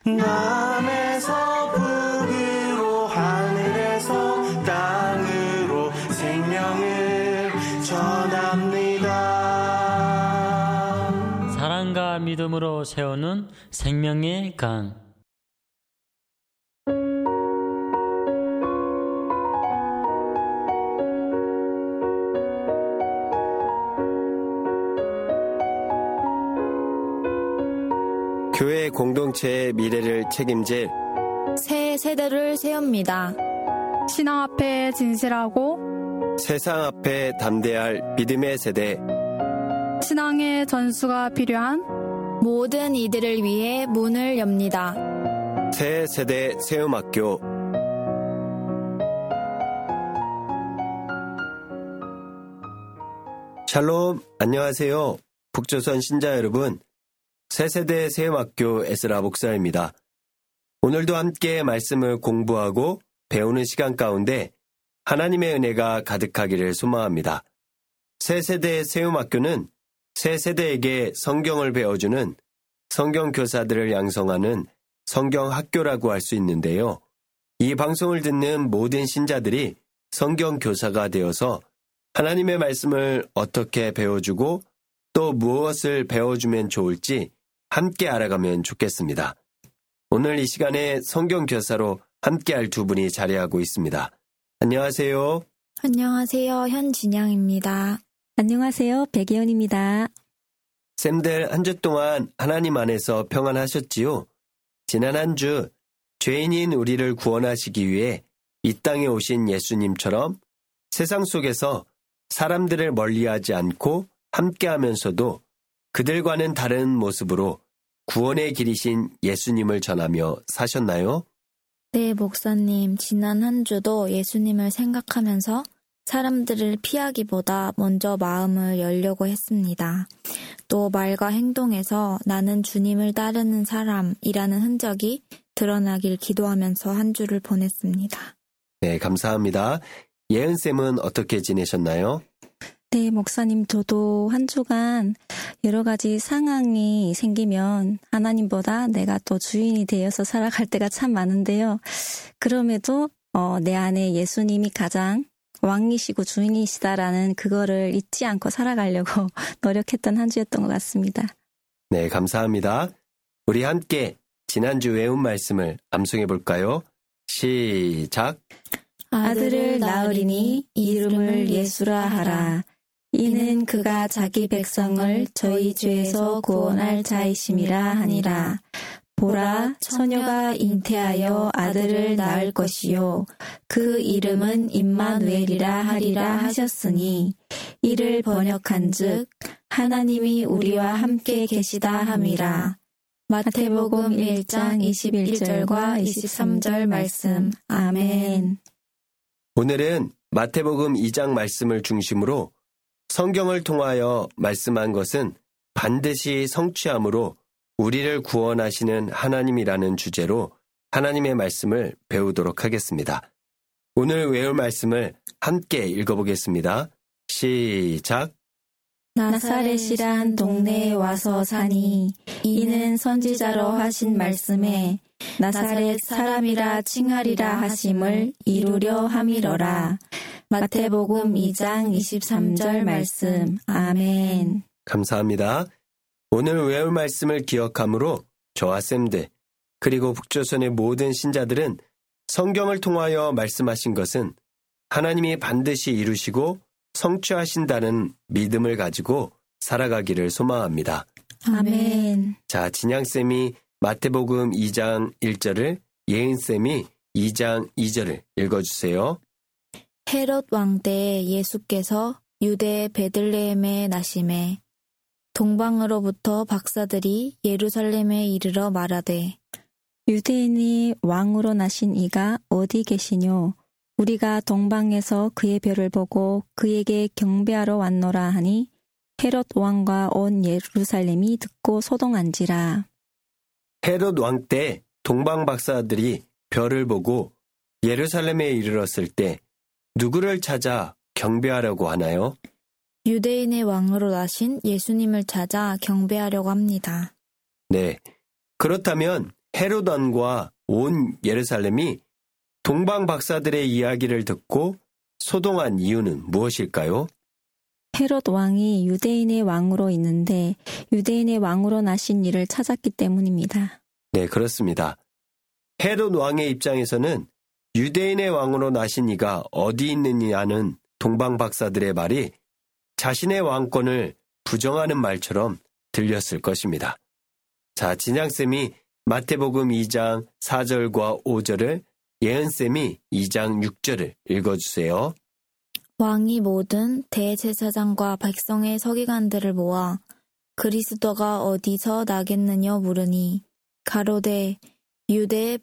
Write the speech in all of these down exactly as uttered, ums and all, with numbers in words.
남에서 북으로 하늘에서 땅으로 생명을 전합니다. 사랑과 믿음으로 세우는 생명의 강. 교회 공동체의 미래를 책임질 새 세대를 세웁니다. 신앙 앞에 진실하고 세상 앞에 담대할 믿음의 세대, 신앙의 전수가 필요한 모든 이들을 위해 문을 엽니다. 새 세대 세움학교. 샬롬, 안녕하세요. 북조선 신자 여러분, 새세대 세움학교 에스라 목사입니다. 오늘도 함께 말씀을 공부하고 배우는 시간 가운데 하나님의 은혜가 가득하기를 소망합니다. 새세대 세움학교는 새세대에게 성경을 배워주는 성경교사들을 양성하는 성경학교라고 할 수 있는데요. 이 방송을 듣는 모든 신자들이 성경교사가 되어서 하나님의 말씀을 어떻게 배워주고 또 무엇을 배워주면 좋을지 함께 알아가면 좋겠습니다. 오늘 이 시간에 성경교사로 함께할 두 분이 자리하고 있습니다. 안녕하세요. 안녕하세요. 현진양입니다. 안녕하세요. 백예원입니다. 쌤들 한 주 동안 하나님 안에서 평안하셨지요? 지난 한 주 죄인인 우리를 구원하시기 위해 이 땅에 오신 예수님처럼 세상 속에서 사람들을 멀리하지 않고 함께하면서도 그들과는 다른 모습으로 구원의 길이신 예수님을 전하며 사셨나요? 네, 목사님. 지난 한 주도 예수님을 생각하면서 사람들을 피하기보다 먼저 마음을 열려고 했습니다. 또 말과 행동에서 나는 주님을 따르는 사람이라는 흔적이 드러나길 기도하면서 한 주를 보냈습니다. 네, 감사합니다. 예은쌤은 어떻게 지내셨나요? 네, 목사님, 저도 한 주간 여러 가지 상황이 생기면 하나님보다 내가 또 주인이 되어서 살아갈 때가 참 많은데요. 그럼에도 어, 내 안에 예수님이 가장 왕이시고 주인이시다라는 그거를 잊지 않고 살아가려고 노력했던 한 주였던 것 같습니다. 네, 감사합니다. 우리 함께 지난주 외운 말씀을 암송해 볼까요? 시작! 아들을 낳으리니 이름을 예수라 하라. 이는 그가 자기 백성을 저희 죄에서 구원할 자이심이라 하니라. 보라, 처녀가 잉태하여 아들을 낳을 것이요 그 이름은 임마누엘이라 하리라 하셨으니 이를 번역한즉 하나님이 우리와 함께 계시다 함이라. 마태복음 일 장 이십일 절과 이십삼 절 말씀. 아멘. 오늘은 마태복음 이 장 말씀을 중심으로 성경을 통하여 말씀한 것은 반드시 성취함으로 우리를 구원하시는 하나님이라는 주제로 하나님의 말씀을 배우도록 하겠습니다. 오늘 외울 말씀을 함께 읽어보겠습니다. 시작! 나사렛이란 동네에 와서 사니 이는 선지자로 하신 말씀에 나사렛 사람이라 칭하리라 하심을 이루려 함이러라. 마태복음 이 장 이십삼 절 말씀. 아멘. 감사합니다. 오늘 외울 말씀을 기억함으로 저와 쌤들 그리고 북조선의 모든 신자들은 성경을 통하여 말씀하신 것은 하나님이 반드시 이루시고 성취하신다는 믿음을 가지고 살아가기를 소망합니다. 아멘. 자, 진양쌤이 마태복음 이 장 일 절을, 예은쌤이 이 장 이 절을 읽어주세요. 헤롯 왕 때에 예수께서 유대 베들레헴에 나심에 동방으로부터 박사들이 예루살렘에 이르러 말하되 유대인이 왕으로 나신 이가 어디 계시뇨? 우리가 동방에서 그의 별을 보고 그에게 경배하러 왔노라 하니 헤롯 왕과 온 예루살렘이 듣고 소동한지라. 헤롯 왕 때 동방 박사들이 별을 보고 예루살렘에 이르렀을 때 누구를 찾아 경배하려고 하나요? 유대인의 왕으로 나신 예수님을 찾아 경배하려고 합니다. 네, 그렇다면 헤롯 왕과 온 예루살렘이 동방 박사들의 이야기를 듣고 소동한 이유는 무엇일까요? 헤롯 왕이 유대인의 왕으로 있는데 유대인의 왕으로 나신 이를 찾았기 때문입니다. 네, 그렇습니다. 헤롯 왕의 입장에서는 유대인의 왕으로 나신 이가 어디 있느냐는 동방 박사들의 말이 자신의 왕권을 부정하는 말처럼 들렸을 것입니다. 자, 진양쌤이 마태복음 이 장 사 절과 오 절을, 예은쌤이 이 장 육 절을 읽어주세요. 왕이 모든 대제사장과 백성의 서기관들을 모아 그리스도가 어디서 나겠느냐 물으니 가로되 유대의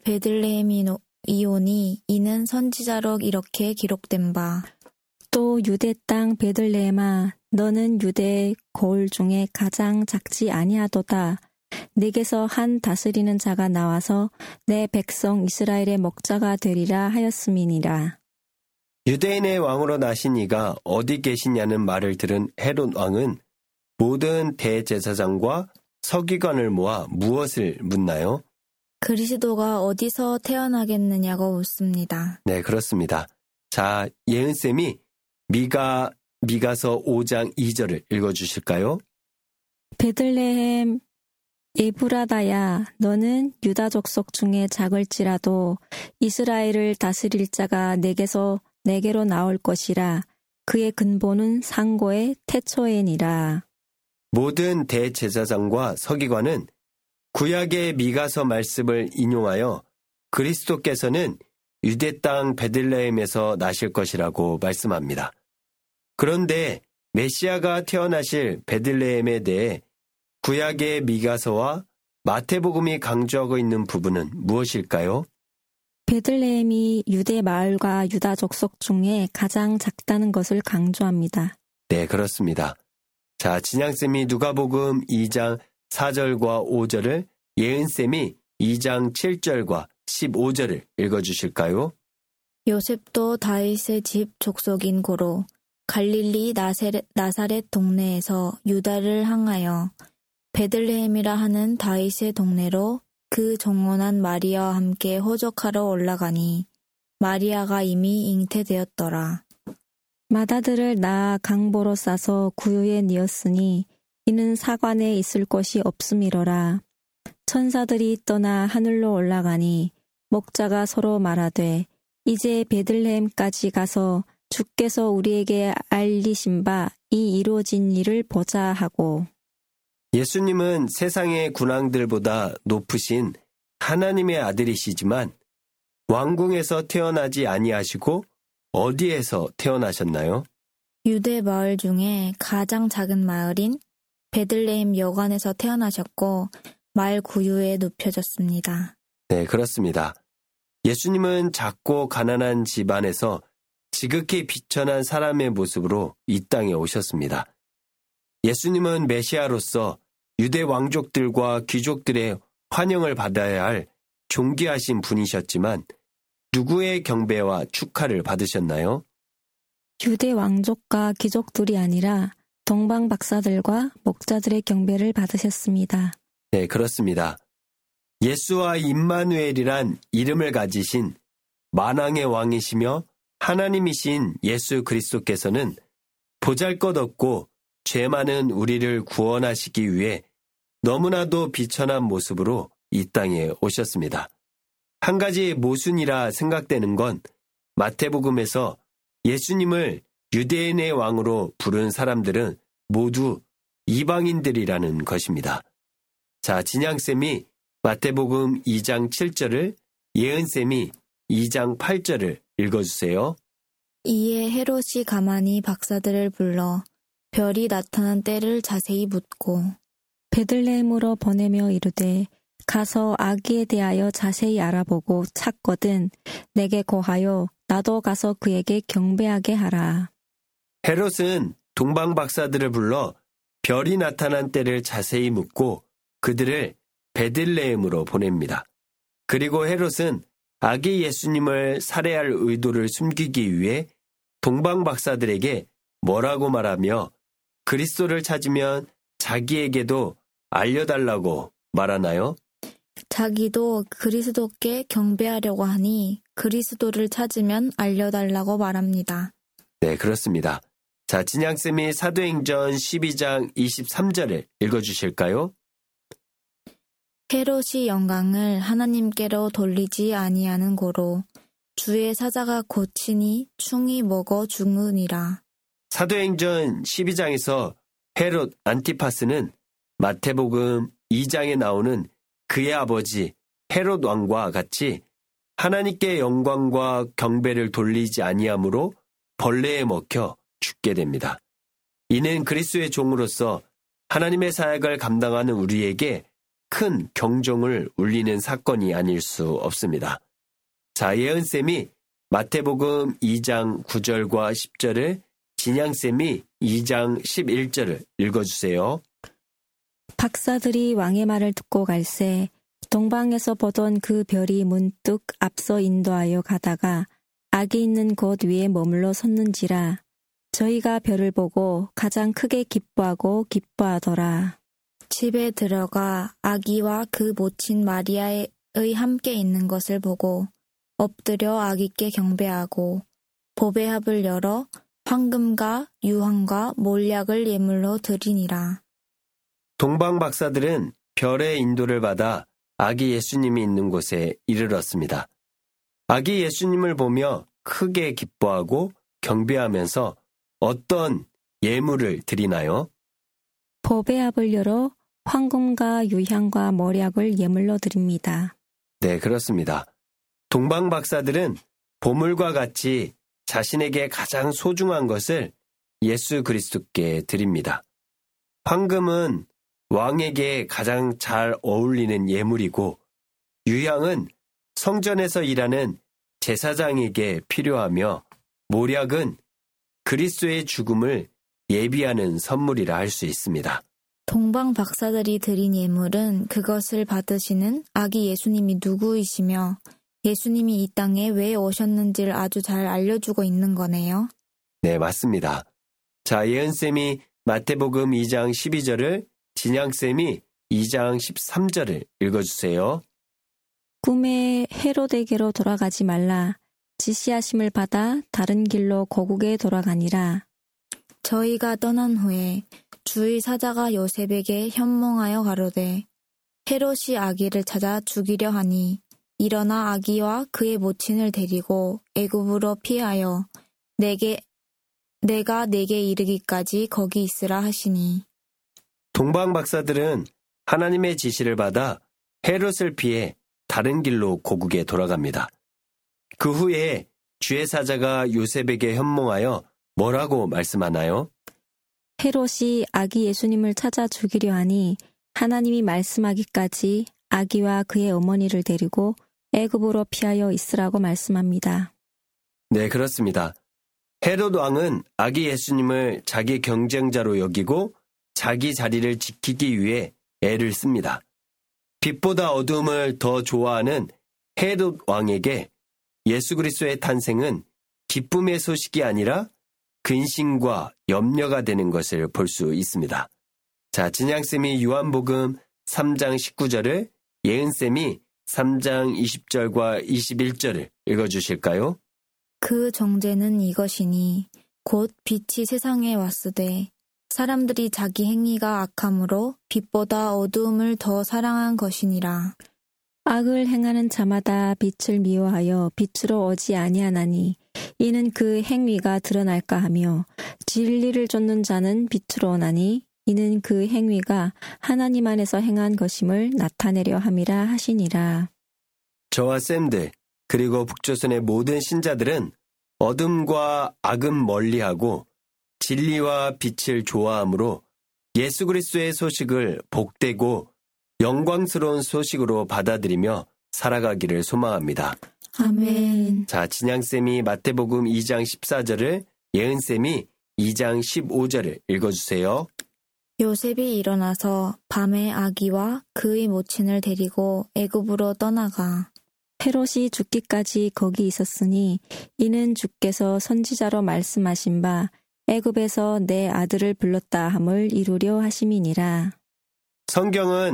베들레헴이오니 이는 선지자로 이렇게 기록된 바. 또 유대 땅 베들레헴아 너는 유대의 거울 중에 가장 작지 아니하도다. 내게서 한 다스리는 자가 나와서 내 백성 이스라엘의 목자가 되리라 하였음이니라. 유대인의 왕으로 나신 이가 어디 계시냐는 말을 들은 헤롯 왕은 모든 대제사장과 서기관을 모아 무엇을 묻나요? 그리스도가 어디서 태어나겠느냐고 묻습니다. 네, 그렇습니다. 자, 예은쌤이 미가, 미가서 오 장 이 절을 읽어주실까요? 베들레헴 에브라다야 너는 유다 족속 중에 작을지라도 이스라엘을 다스릴 자가 내게서 내게로 나올 것이라. 그의 근본은 상고의 태초에니라. 모든 대제사장과 서기관은 구약의 미가서 말씀을 인용하여 그리스도께서는 유대 땅 베들레헴에서 나실 것이라고 말씀합니다. 그런데 메시아가 태어나실 베들레헴에 대해 구약의 미가서와 마태복음이 강조하고 있는 부분은 무엇일까요? 베들레헴이 유대 마을과 유다 족속 중에 가장 작다는 것을 강조합니다. 네, 그렇습니다. 자, 진양쌤이 누가복음 이 장 사 절과 오 절을, 예은쌤이 이 장 칠 절과 십오 절을 읽어주실까요? 요셉도 다윗의 집 족속인 고로 갈릴리 나사렛, 나사렛 동네에서 유다를 향하여 베들레헴이라 하는 다윗의 동네로 그 정원한 마리아와 함께 호적하러 올라가니 마리아가 이미 잉태되었더라. 맏아들을 낳아 강보로 싸서 구유에 뉘었으니 이는 사관에 있을 곳이 없음이로라. 천사들이 떠나 하늘로 올라가니 목자가 서로 말하되 이제 베들레헴까지 가서 주께서 우리에게 알리신 바 이 이루어진 일을 보자 하고. 예수님은 세상의 군왕들보다 높으신 하나님의 아들이시지만 왕궁에서 태어나지 아니하시고 어디에서 태어나셨나요? 유대 마을 중에 가장 작은 마을인 베들레헴 여관에서 태어나셨고 말 구유에 눕혀졌습니다. 네, 그렇습니다. 예수님은 작고 가난한 집안에서 지극히 비천한 사람의 모습으로 이 땅에 오셨습니다. 예수님은 메시아로서 유대 왕족들과 귀족들의 환영을 받아야 할 존귀하신 분이셨지만 누구의 경배와 축하를 받으셨나요? 유대 왕족과 귀족들이 아니라 동방 박사들과 목자들의 경배를 받으셨습니다. 네, 그렇습니다. 예수와 임마누엘이란 이름을 가지신 만왕의 왕이시며 하나님이신 예수 그리스도께서는 보잘것없고 죄 많은 우리를 구원하시기 위해 너무나도 비천한 모습으로 이 땅에 오셨습니다. 한 가지 모순이라 생각되는 건 마태복음에서 예수님을 유대인의 왕으로 부른 사람들은 모두 이방인들이라는 것입니다. 자, 진양쌤이 마태복음 이 장 칠 절을, 예은쌤이 이 장 팔 절을 읽어주세요. 이에 헤롯이 가만히 박사들을 불러 별이 나타난 때를 자세히 묻고 베들레헴으로 보내며 이르되 가서 아기에 대하여 자세히 알아보고 찾거든 내게 고하여 나도 가서 그에게 경배하게 하라. 헤롯은 동방 박사들을 불러 별이 나타난 때를 자세히 묻고 그들을 베들레헴으로 보냅니다. 그리고 헤롯은 아기 예수님을 살해할 의도를 숨기기 위해 동방 박사들에게 뭐라고 말하며 그리스도를 찾으면 자기에게도 알려달라고 말하나요? 자기도 그리스도께 경배하려고 하니 그리스도를 찾으면 알려달라고 말합니다. 네, 그렇습니다. 자, 진양쌤이 사도행전 십이 장 이십삼 절을 읽어주실까요? 헤롯이 영광을 하나님께로 돌리지 아니하는 고로 주의 사자가 고치니 충이 먹어 죽으니라. 사도행전 십이 장에서 헤롯 안티파스는 마태복음 이 장에 나오는 그의 아버지 헤롯 왕과 같이 하나님께 영광과 경배를 돌리지 아니하므로 벌레에 먹혀 죽게 됩니다. 이는 그리스도의 종으로서 하나님의 사역을 감당하는 우리에게 큰 경종을 울리는 사건이 아닐 수 없습니다. 자, 예은쌤이 마태복음 이 장 구 절과 십 절을, 진양쌤이 이 장 십일 절을 읽어주세요. 박사들이 왕의 말을 듣고 갈새 동방에서 보던 그 별이 문득 앞서 인도하여 가다가 악이 있는 곳 위에 머물러 섰는지라. 저희가 별을 보고 가장 크게 기뻐하고 기뻐하더라. 집에 들어가 아기와 그 모친 마리아의 함께 있는 것을 보고 엎드려 아기께 경배하고 보배합을 열어 황금과 유황과 몰약을 예물로 드리니라. 동방 박사들은 별의 인도를 받아 아기 예수님이 있는 곳에 이르렀습니다. 아기 예수님을 보며 크게 기뻐하고 경배하면서 어떤 예물을 드리나요? 보배합을 열어 황금과 유향과 몰약을 예물로 드립니다. 네, 그렇습니다. 동방 박사들은 보물과 같이 자신에게 가장 소중한 것을 예수 그리스도께 드립니다. 황금은 왕에게 가장 잘 어울리는 예물이고, 유향은 성전에서 일하는 제사장에게 필요하며, 몰약은 그리스도의 죽음을 예비하는 선물이라 할 수 있습니다. 동방 박사들이 드린 예물은 그것을 받으시는 아기 예수님이 누구이시며 예수님이 이 땅에 왜 오셨는지를 아주 잘 알려주고 있는 거네요. 네, 맞습니다. 자, 예은쌤이 마태복음 이 장 십이 절을, 진양쌤이 이 장 십삼 절을 읽어주세요. 꿈에 헤롯에게로 돌아가지 말라. 지시하심을 받아 다른 길로 고국에 돌아가니라. 저희가 떠난 후에 주의 사자가 요셉에게 현몽하여 가로되 헤롯이 아기를 찾아 죽이려 하니 일어나 아기와 그의 모친을 데리고 애굽으로 피하여 내게 내가 내게 이르기까지 거기 있으라 하시니. 동방 박사들은 하나님의 지시를 받아 헤롯을 피해 다른 길로 고국에 돌아갑니다. 그 후에 주의 사자가 요셉에게 현몽하여 뭐라고 말씀하나요? 헤롯이 아기 예수님을 찾아 죽이려 하니 하나님이 말씀하기까지 아기와 그의 어머니를 데리고 애굽으로 피하여 있으라고 말씀합니다. 네, 그렇습니다. 헤롯 왕은 아기 예수님을 자기 경쟁자로 여기고 자기 자리를 지키기 위해 애를 씁니다. 빛보다 어둠을 더 좋아하는 헤롯 왕에게 예수 그리스도의 탄생은 기쁨의 소식이 아니라 근심과 염려가 되는 것을 볼 수 있습니다. 자, 진양쌤이 요한복음 삼 장 십구 절을, 예은쌤이 삼 장 이십 절과 이십일 절을 읽어주실까요? 그 정죄는 이것이니 곧 빛이 세상에 왔으되 사람들이 자기 행위가 악함으로 빛보다 어두움을 더 사랑한 것이니라. 악을 행하는 자마다 빛을 미워하여 빛으로 오지 아니하나니 이는 그 행위가 드러날까 하며 진리를 쫓는 자는 빛으로 오나니 이는 그 행위가 하나님 안에서 행한 것임을 나타내려 함이라 하시니라. 저와 쌤들, 그리고 북조선의 모든 신자들은 어둠과 악은 멀리하고 진리와 빛을 좋아하므로 예수 그리스도의 소식을 복되고 영광스러운 소식으로 받아들이며 살아가기를 소망합니다. 아멘. 자, 진양쌤이 마태복음 이 장 십사 절을, 예은쌤이 이 장 십오 절을 읽어주세요. 요셉이 일어나서 밤에 아기와 그의 모친을 데리고 애굽으로 떠나가 헤롯이 죽기까지 거기 있었으니 이는 주께서 선지자로 말씀하신 바 애굽에서 내 아들을 불렀다 함을 이루려 하심이니라. 성경은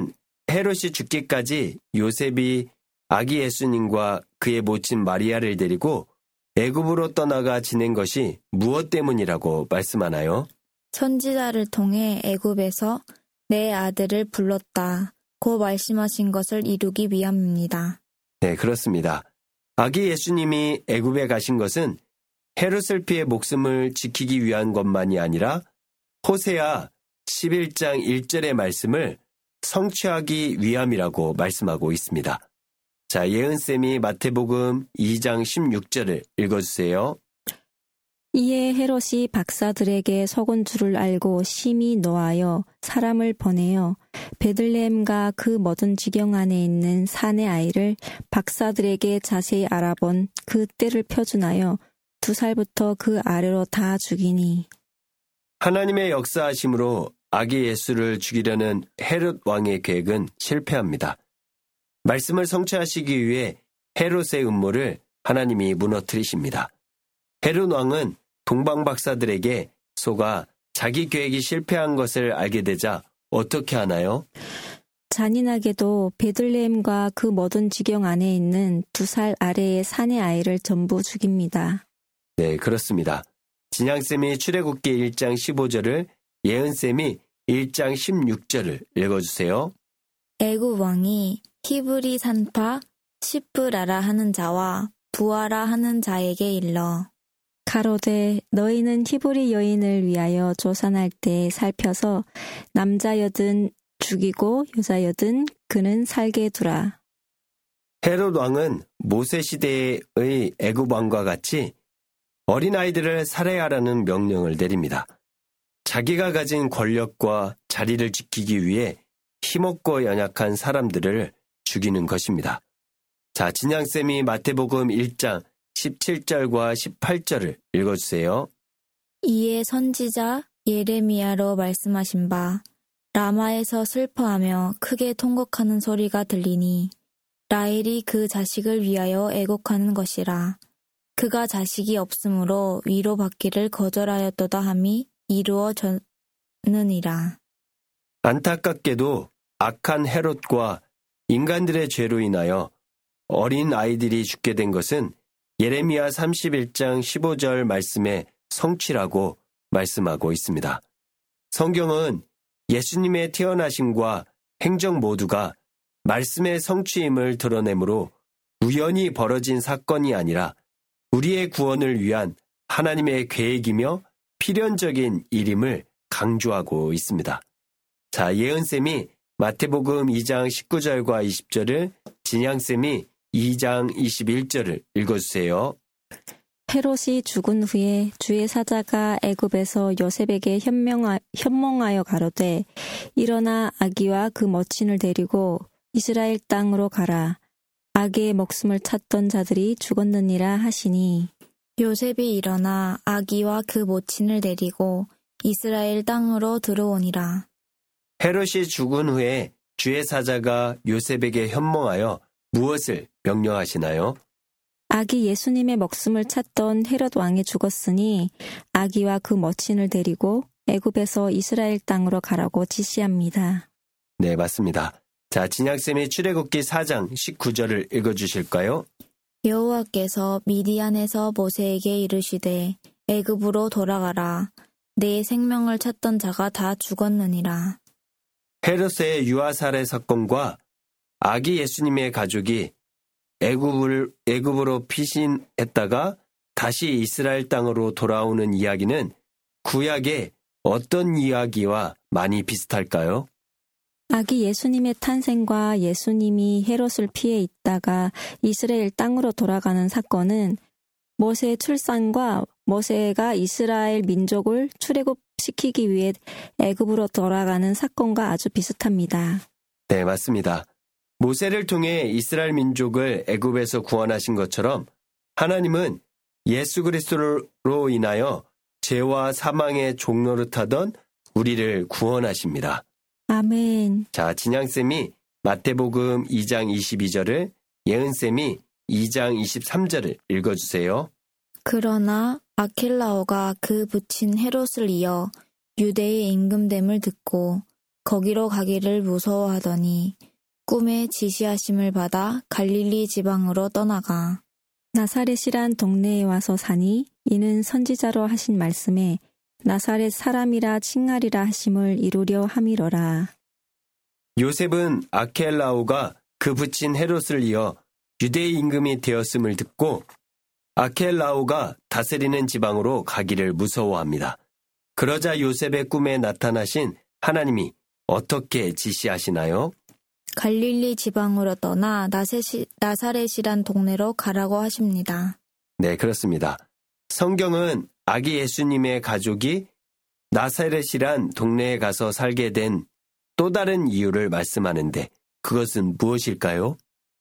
헤롯이 죽기까지 요셉이 아기 예수님과 그의 모친 마리아를 데리고 애굽으로 떠나가 지낸 것이 무엇 때문이라고 말씀하나요? 선지자를 통해 애굽에서 내 아들을 불렀다. 고 말씀하신 것을 이루기 위함입니다. 네, 그렇습니다. 아기 예수님이 애굽에 가신 것은 헤롯을 피해 목숨을 지키기 위한 것만이 아니라 호세아 십일 장 일 절의 말씀을 성취하기 위함이라고 말씀하고 있습니다. 자, 예은쌤이 마태복음 이 장 십육 절을 읽어주세요. 이에 헤롯이 박사들에게 속은 줄을 알고 심히 노하여 사람을 보내어 베들레헴과 그 모든 지경 안에 있는 산의 아이를 박사들에게 자세히 알아본 그 때를 표준하여 두 살부터 그 아래로 다 죽이니. 하나님의 역사하심으로 아기 예수를 죽이려는 헤롯 왕의 계획은 실패합니다. 말씀을 성취하시기 위해 헤롯의 음모를 하나님이 무너뜨리십니다. 헤롯 왕은 동방 박사들에게 속아 자기 계획이 실패한 것을 알게 되자 어떻게 하나요? 잔인하게도 베들레헴과 그 모든 지경 안에 있는 두 살 아래의 산의 아이를 전부 죽입니다. 네, 그렇습니다. 진양쌤이 출애굽기 일 장 십오 절을, 예은쌤이 일 장 십육 절을 읽어주세요. 애굽 왕이 히브리 산파 시브라라 하는 자와 부하라 하는 자에게 일러 가로되 너희는 히브리 여인을 위하여 조산할 때 살펴서 남자여든 죽이고 여자여든 그는 살게 두라. 헤롯 왕은 모세 시대의 애굽 왕과 같이 어린아이들을 살해하라는 명령을 내립니다. 자기가 가진 권력과 자리를 지키기 위해 힘없고 연약한 사람들을 죽이는 것입니다. 자, 진양쌤이 마태복음 일 장 십칠 절과 십팔 절을 읽어주세요. 이에 선지자 예레미야로 말씀하신 바 라마에서 슬퍼하며 크게 통곡하는 소리가 들리니 라헬이 그 자식을 위하여 애곡하는 것이라. 그가 자식이 없으므로 위로받기를 거절하였도다 함이 이루어졌느니라. 안타깝게도 악한 헤롯과 인간들의 죄로 인하여 어린 아이들이 죽게 된 것은 예레미야 삼십일 장 십오 절 말씀의 성취라고 말씀하고 있습니다. 성경은 예수님의 태어나심과 행적 모두가 말씀의 성취임을 드러내므로 우연히 벌어진 사건이 아니라 우리의 구원을 위한 하나님의 계획이며 필연적인 일임을 강조하고 있습니다. 자, 예은쌤이 마태복음 이 장 십구 절과 이십 절을, 진양쌤이 이 장 이십일 절을 읽어주세요. 헤롯이 죽은 후에 주의 사자가 애굽에서 요셉에게 현명하, 현몽하여 가로되 일어나 아기와 그 모친을 데리고 이스라엘 땅으로 가라. 아기의 목숨을 찾던 자들이 죽었느니라 하시니. 요셉이 일어나 아기와 그 모친을 데리고 이스라엘 땅으로 들어오니라. 헤롯이 죽은 후에 주의 사자가 요셉에게 현몽하여 무엇을 명령하시나요? 아기 예수님의 목숨을 찾던 헤롯 왕이 죽었으니 아기와 그 모친을 데리고 애굽에서 이스라엘 땅으로 가라고 지시합니다. 네, 맞습니다. 자, 진양쌤이 출애굽기 사 장 십구 절을 읽어주실까요? 여호와께서 미디안에서 모세에게 이르시되 애굽으로 돌아가라. 내 생명을 찾던 자가 다 죽었느니라. 헤롯의 유아살해 사건과 아기 예수님의 가족이 애굽을, 애굽으로 피신했다가 다시 이스라엘 땅으로 돌아오는 이야기는 구약의 어떤 이야기와 많이 비슷할까요? 아기 예수님의 탄생과 예수님이 헤롯을 피해 있다가 이스라엘 땅으로 돌아가는 사건은 모세의 출산과 모세가 이스라엘 민족을 출애굽시키기 위해 애굽으로 돌아가는 사건과 아주 비슷합니다. 네, 맞습니다. 모세를 통해 이스라엘 민족을 애굽에서 구원하신 것처럼 하나님은 예수 그리스도로 인하여 죄와 사망의 종노릇하던 우리를 구원하십니다. 아멘. 자, 진양쌤이 마태복음 이 장 이십이 절을, 예은쌤이 이 장 이십삼 절을 읽어주세요. 그러나 아킬라오가 그 부친 헤롯을 이어 유대의 임금됨을 듣고 거기로 가기를 무서워하더니 꿈에 지시하심을 받아 갈릴리 지방으로 떠나가. 나사렛이란 동네에 와서 사니 이는 선지자로 하신 말씀에 나사렛 사람이라 칭하리라 하심을 이루려 함이로라. 요셉은 아켈라오가 그 부친 헤롯을 이어 유대 임금이 되었음을 듣고 아켈라오가 다스리는 지방으로 가기를 무서워합니다. 그러자 요셉의 꿈에 나타나신 하나님이 어떻게 지시하시나요? 갈릴리 지방으로 떠나 나세시, 나사렛이란 동네로 가라고 하십니다. 네, 그렇습니다. 성경은 아기 예수님의 가족이 나사렛이란 동네에 가서 살게 된 또 다른 이유를 말씀하는데 그것은 무엇일까요?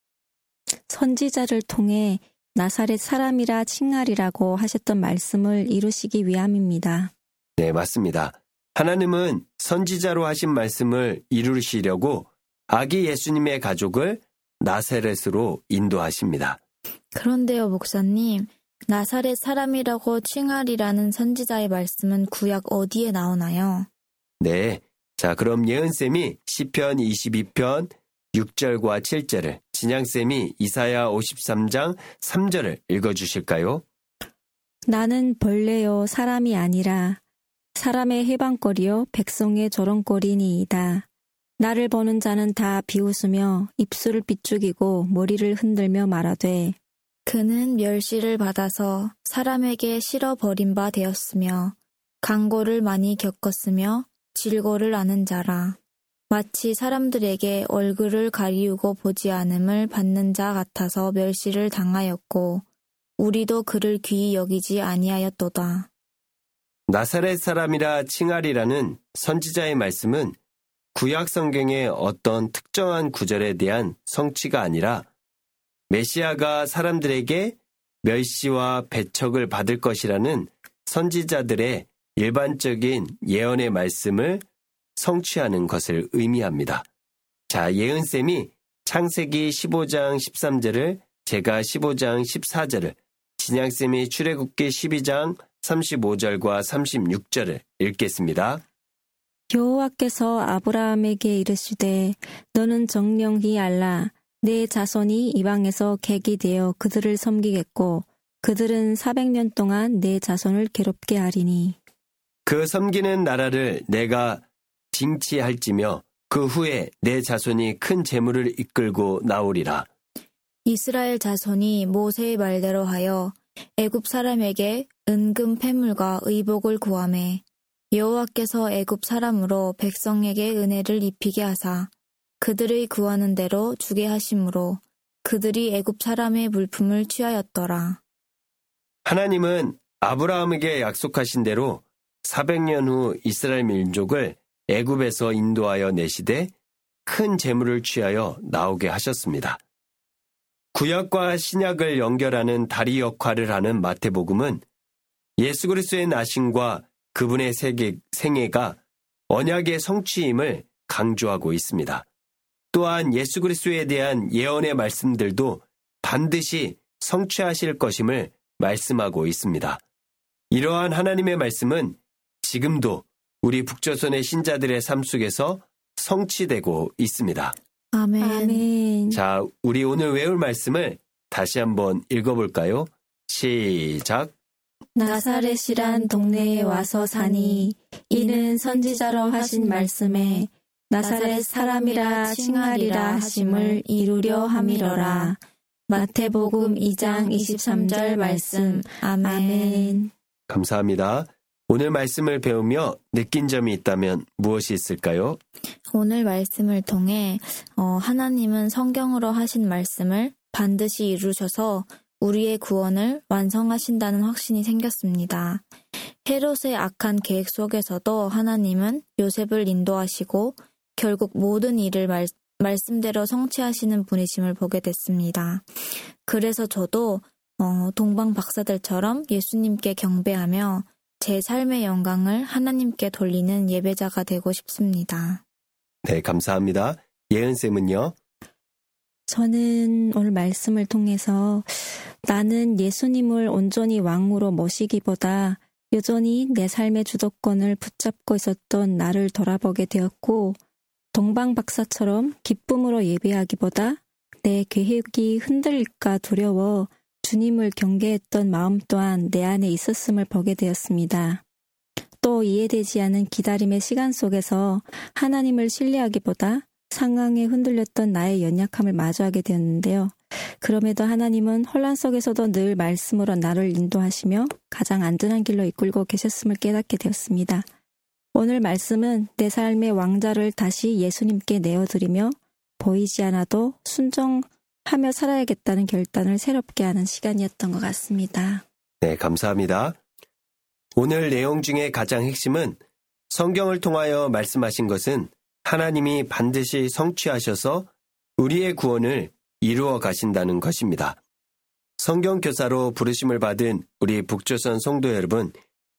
선지자를 통해 나사렛 사람이라 칭하리라고 하셨던 말씀을 이루시기 위함입니다. 네, 맞습니다. 하나님은 선지자로 하신 말씀을 이루시려고 아기 예수님의 가족을 나사렛으로 인도하십니다. 그런데요, 목사님, 나사렛 사람이라고 칭하리라는 선지자의 말씀은 구약 어디에 나오나요? 네, 자 그럼 예은쌤이 시편 이십이 편 육 절과 칠 절을, 진양쌤이 이사야 오십삼 장 삼 절을 읽어주실까요? 나는 벌레요 사람이 아니라 사람의 해방거리요 백성의 조롱거리니이다. 나를 보는 자는 다 비웃으며 입술을 비죽이고 머리를 흔들며 말하되 그는 멸시를 받아서 사람에게 실어버린 바 되었으며 강고를 많이 겪었으며 질고를 아는 자라. 마치 사람들에게 얼굴을 가리우고 보지 않음을 받는 자 같아서 멸시를 당하였고 우리도 그를 귀히 여기지 아니하였도다. 나사렛 사람이라 칭하리라는 선지자의 말씀은 구약 성경의 어떤 특정한 구절에 대한 성취가 아니라 메시아가 사람들에게 멸시와 배척을 받을 것이라는 선지자들의 일반적인 예언의 말씀을 성취하는 것을 의미합니다. 자, 예은쌤이 창세기 십오 장 십삼 절을, 제가 십오 장 십사 절을, 진양쌤이 출애굽기 십이 장 삼십오 절과 삼십육 절을 읽겠습니다. 여호와께서 아브라함에게 이르시되 너는 정령히 알라. 내 자손이 이방에서 객이 되어 그들을 섬기겠고 그들은 사백 년 동안 내 자손을 괴롭게 하리니. 그 섬기는 나라를 내가 징치할지며 그 후에 내 자손이 큰 재물을 이끌고 나오리라. 이스라엘 자손이 모세의 말대로 하여 애굽 사람에게 은금 패물과 의복을 구하매 여호와께서 애굽 사람으로 백성에게 은혜를 입히게 하사 그들의 구하는 대로 주게 하심으로 그들이 애굽 사람의 물품을 취하였더라. 하나님은 아브라함에게 약속하신 대로 사백 년 후 이스라엘 민족을 애굽에서 인도하여 내시되 큰 재물을 취하여 나오게 하셨습니다. 구약과 신약을 연결하는 다리 역할을 하는 마태복음은 예수 그리스도의 나심과 그분의 세계, 생애가 언약의 성취임을 강조하고 있습니다. 또한 예수 그리스도에 대한 예언의 말씀들도 반드시 성취하실 것임을 말씀하고 있습니다. 이러한 하나님의 말씀은 지금도 우리 북조선의 신자들의 삶 속에서 성취되고 있습니다. 아멘. 아멘. 자, 우리 오늘 외울 말씀을 다시 한번 읽어볼까요? 시작. 나사렛이란 동네에 와서 사니 이는 선지자로 하신 말씀에 나사렛 사람이라 칭하리라 하심을 이루려 함이로라. 마태복음 이 장 이십삼 절 말씀. 아멘. 아멘. 감사합니다. 오늘 말씀을 배우며 느낀 점이 있다면 무엇이 있을까요? 오늘 말씀을 통해 어, 하나님은 성경으로 하신 말씀을 반드시 이루셔서 우리의 구원을 완성하신다는 확신이 생겼습니다. 헤롯의 악한 계획 속에서도 하나님은 요셉을 인도하시고 결국 모든 일을 말, 말씀대로 성취하시는 분이심을 보게 됐습니다. 그래서 저도 어, 동방 박사들처럼 예수님께 경배하며 제 삶의 영광을 하나님께 돌리는 예배자가 되고 싶습니다. 네, 감사합니다. 예은쌤은요? 저는 오늘 말씀을 통해서 나는 예수님을 온전히 왕으로 모시기보다 여전히 내 삶의 주도권을 붙잡고 있었던 나를 돌아보게 되었고 동방박사처럼 기쁨으로 예배하기보다 내 계획이 흔들릴까 두려워 주님을 경계했던 마음 또한 내 안에 있었음을 보게 되었습니다. 또 이해되지 않은 기다림의 시간 속에서 하나님을 신뢰하기보다 상황에 흔들렸던 나의 연약함을 마주하게 되었는데요. 그럼에도 하나님은 혼란 속에서도 늘 말씀으로 나를 인도하시며 가장 안전한 길로 이끌고 계셨음을 깨닫게 되었습니다. 오늘 말씀은 내 삶의 왕좌를 다시 예수님께 내어드리며 보이지 않아도 순종하며 살아야겠다는 결단을 새롭게 하는 시간이었던 것 같습니다. 네, 감사합니다. 오늘 내용 중에 가장 핵심은 성경을 통하여 말씀하신 것은 하나님이 반드시 성취하셔서 우리의 구원을 이루어 가신다는 것입니다. 성경 교사로 부르심을 받은 우리 북조선 성도 여러분,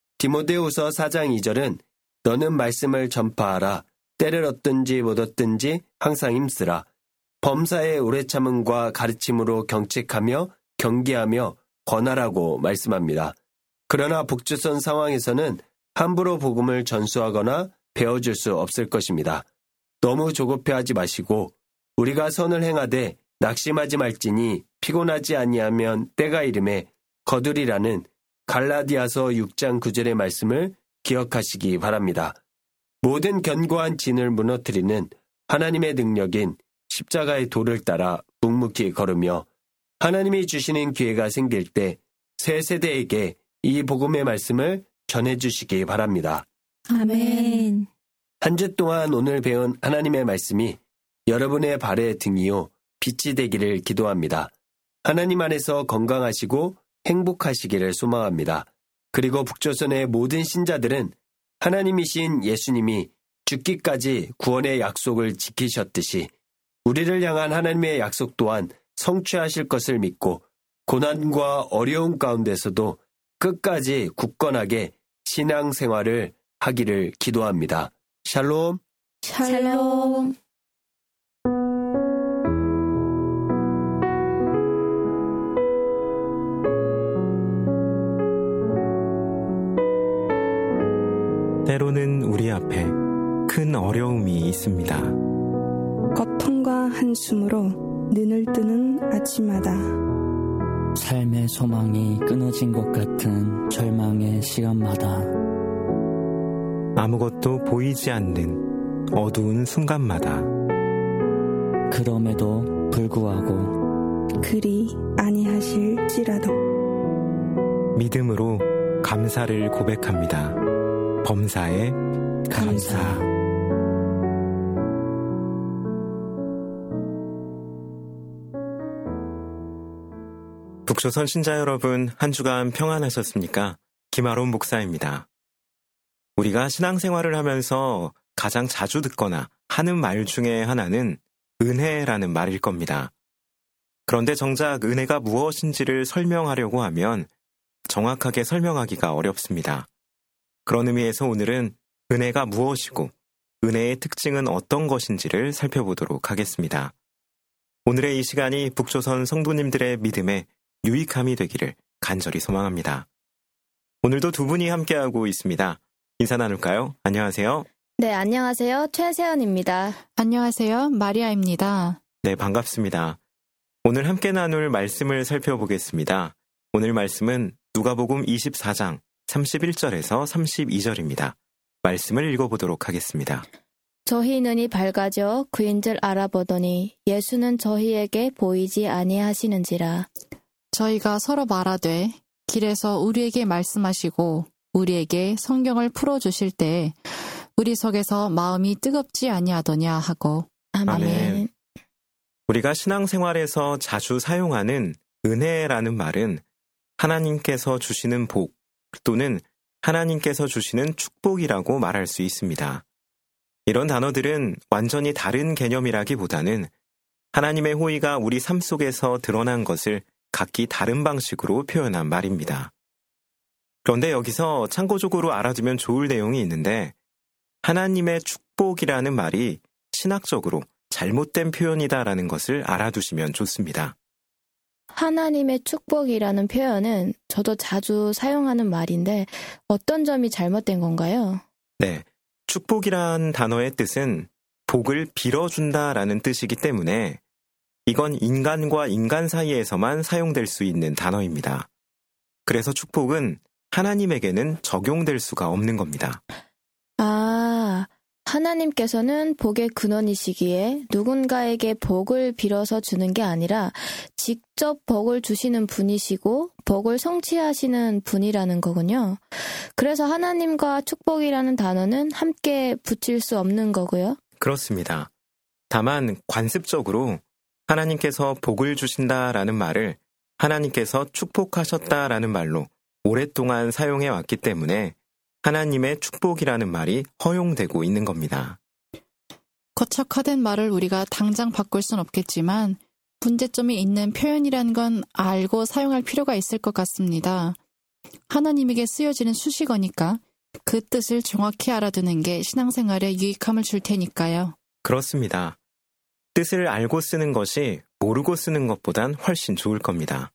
디모데후서 사 장 이 절은 너는 말씀을 전파하라. 때를 얻든지 못 얻든지 항상 힘쓰라. 범사의 오래 참음과 가르침으로 경책하며 경계하며 권하라고 말씀합니다. 그러나 북조선 상황에서는 함부로 복음을 전수하거나 배워줄 수 없을 것입니다. 너무 조급해하지 마시고 우리가 선을 행하되 낙심하지 말지니 피곤하지 아니하면 때가 이름에 거두리라는 갈라디아서 육 장 구 절의 말씀을 기억하시기 바랍니다. 모든 견고한 진을 무너뜨리는 하나님의 능력인 십자가의 도를 따라 묵묵히 걸으며 하나님이 주시는 기회가 생길 때 새 세대에게 이 복음의 말씀을 전해주시기 바랍니다. 아멘. 한 주 동안 오늘 배운 하나님의 말씀이 여러분의 발의 등이요 빛이 되기를 기도합니다. 하나님 안에서 건강하시고 행복하시기를 소망합니다. 그리고 북조선의 모든 신자들은 하나님이신 예수님이 죽기까지 구원의 약속을 지키셨듯이 우리를 향한 하나님의 약속 또한 성취하실 것을 믿고 고난과 어려움 가운데서도 끝까지 굳건하게 신앙생활을 하기를 기도합니다. 샬롬. 샬롬. 때로는 우리 앞에 큰 어려움이 있습니다. 고통과 한숨으로 눈을 뜨는 아침마다 삶의 소망이 끊어진 것 같은 절망의 시간마다 아무것도 보이지 않는 어두운 순간마다 그럼에도 불구하고 그리 아니하실지라도 믿음으로 감사를 고백합니다. 범사에 감사. 북조선 신자 여러분, 한 주간 평안하셨습니까? 김아론 목사입니다. 우리가 신앙생활을 하면서 가장 자주 듣거나 하는 말 중에 하나는 은혜라는 말일 겁니다. 그런데 정작 은혜가 무엇인지를 설명하려고 하면 정확하게 설명하기가 어렵습니다. 그런 의미에서 오늘은 은혜가 무엇이고 은혜의 특징은 어떤 것인지를 살펴보도록 하겠습니다. 오늘의 이 시간이 북조선 성도님들의 믿음에 유익함이 되기를 간절히 소망합니다. 오늘도 두 분이 함께하고 있습니다. 인사 나눌까요? 안녕하세요. 네, 안녕하세요. 최세연입니다. 안녕하세요. 마리아입니다. 네, 반갑습니다. 오늘 함께 나눌 말씀을 살펴보겠습니다. 오늘 말씀은 누가복음 이십사 장 삼십일 절에서 삼십이 절입니다. 말씀을 읽어보도록 하겠습니다. 저희 눈이 밝아져 그인 줄 알아보더니 예수는 저희에게 보이지 아니하시는지라. 저희가 서로 말하되 길에서 우리에게 말씀하시고 우리에게 성경을 풀어주실 때 우리 속에서 마음이 뜨겁지 아니하더냐 하고. 아멘. 아멘. 우리가 신앙생활에서 자주 사용하는 은혜라는 말은 하나님께서 주시는 복 또는 하나님께서 주시는 축복이라고 말할 수 있습니다. 이런 단어들은 완전히 다른 개념이라기보다는 하나님의 호의가 우리 삶 속에서 드러난 것을 각기 다른 방식으로 표현한 말입니다. 그런데 여기서 참고적으로 알아두면 좋을 내용이 있는데 하나님의 축복이라는 말이 신학적으로 잘못된 표현이다라는 것을 알아두시면 좋습니다. 하나님의 축복이라는 표현은 저도 자주 사용하는 말인데 어떤 점이 잘못된 건가요? 네, 축복이란 단어의 뜻은 복을 빌어준다라는 뜻이기 때문에 이건 인간과 인간 사이에서만 사용될 수 있는 단어입니다. 그래서 축복은 하나님에게는 적용될 수가 없는 겁니다. 아, 하나님께서는 복의 근원이시기에 누군가에게 복을 빌어서 주는 게 아니라 직접 복을 주시는 분이시고 복을 성취하시는 분이라는 거군요. 그래서 하나님과 축복이라는 단어는 함께 붙일 수 없는 거고요. 그렇습니다. 다만 관습적으로 하나님께서 복을 주신다라는 말을 하나님께서 축복하셨다라는 말로 오랫동안 사용해 왔기 때문에 하나님의 축복이라는 말이 허용되고 있는 겁니다. 거창화된 말을 우리가 당장 바꿀 순 없겠지만 문제점이 있는 표현이란 건 알고 사용할 필요가 있을 것 같습니다. 하나님에게 쓰여지는 수식어니까 그 뜻을 정확히 알아두는 게 신앙생활에 유익함을 줄 테니까요. 그렇습니다. 뜻을 알고 쓰는 것이 모르고 쓰는 것보단 훨씬 좋을 겁니다.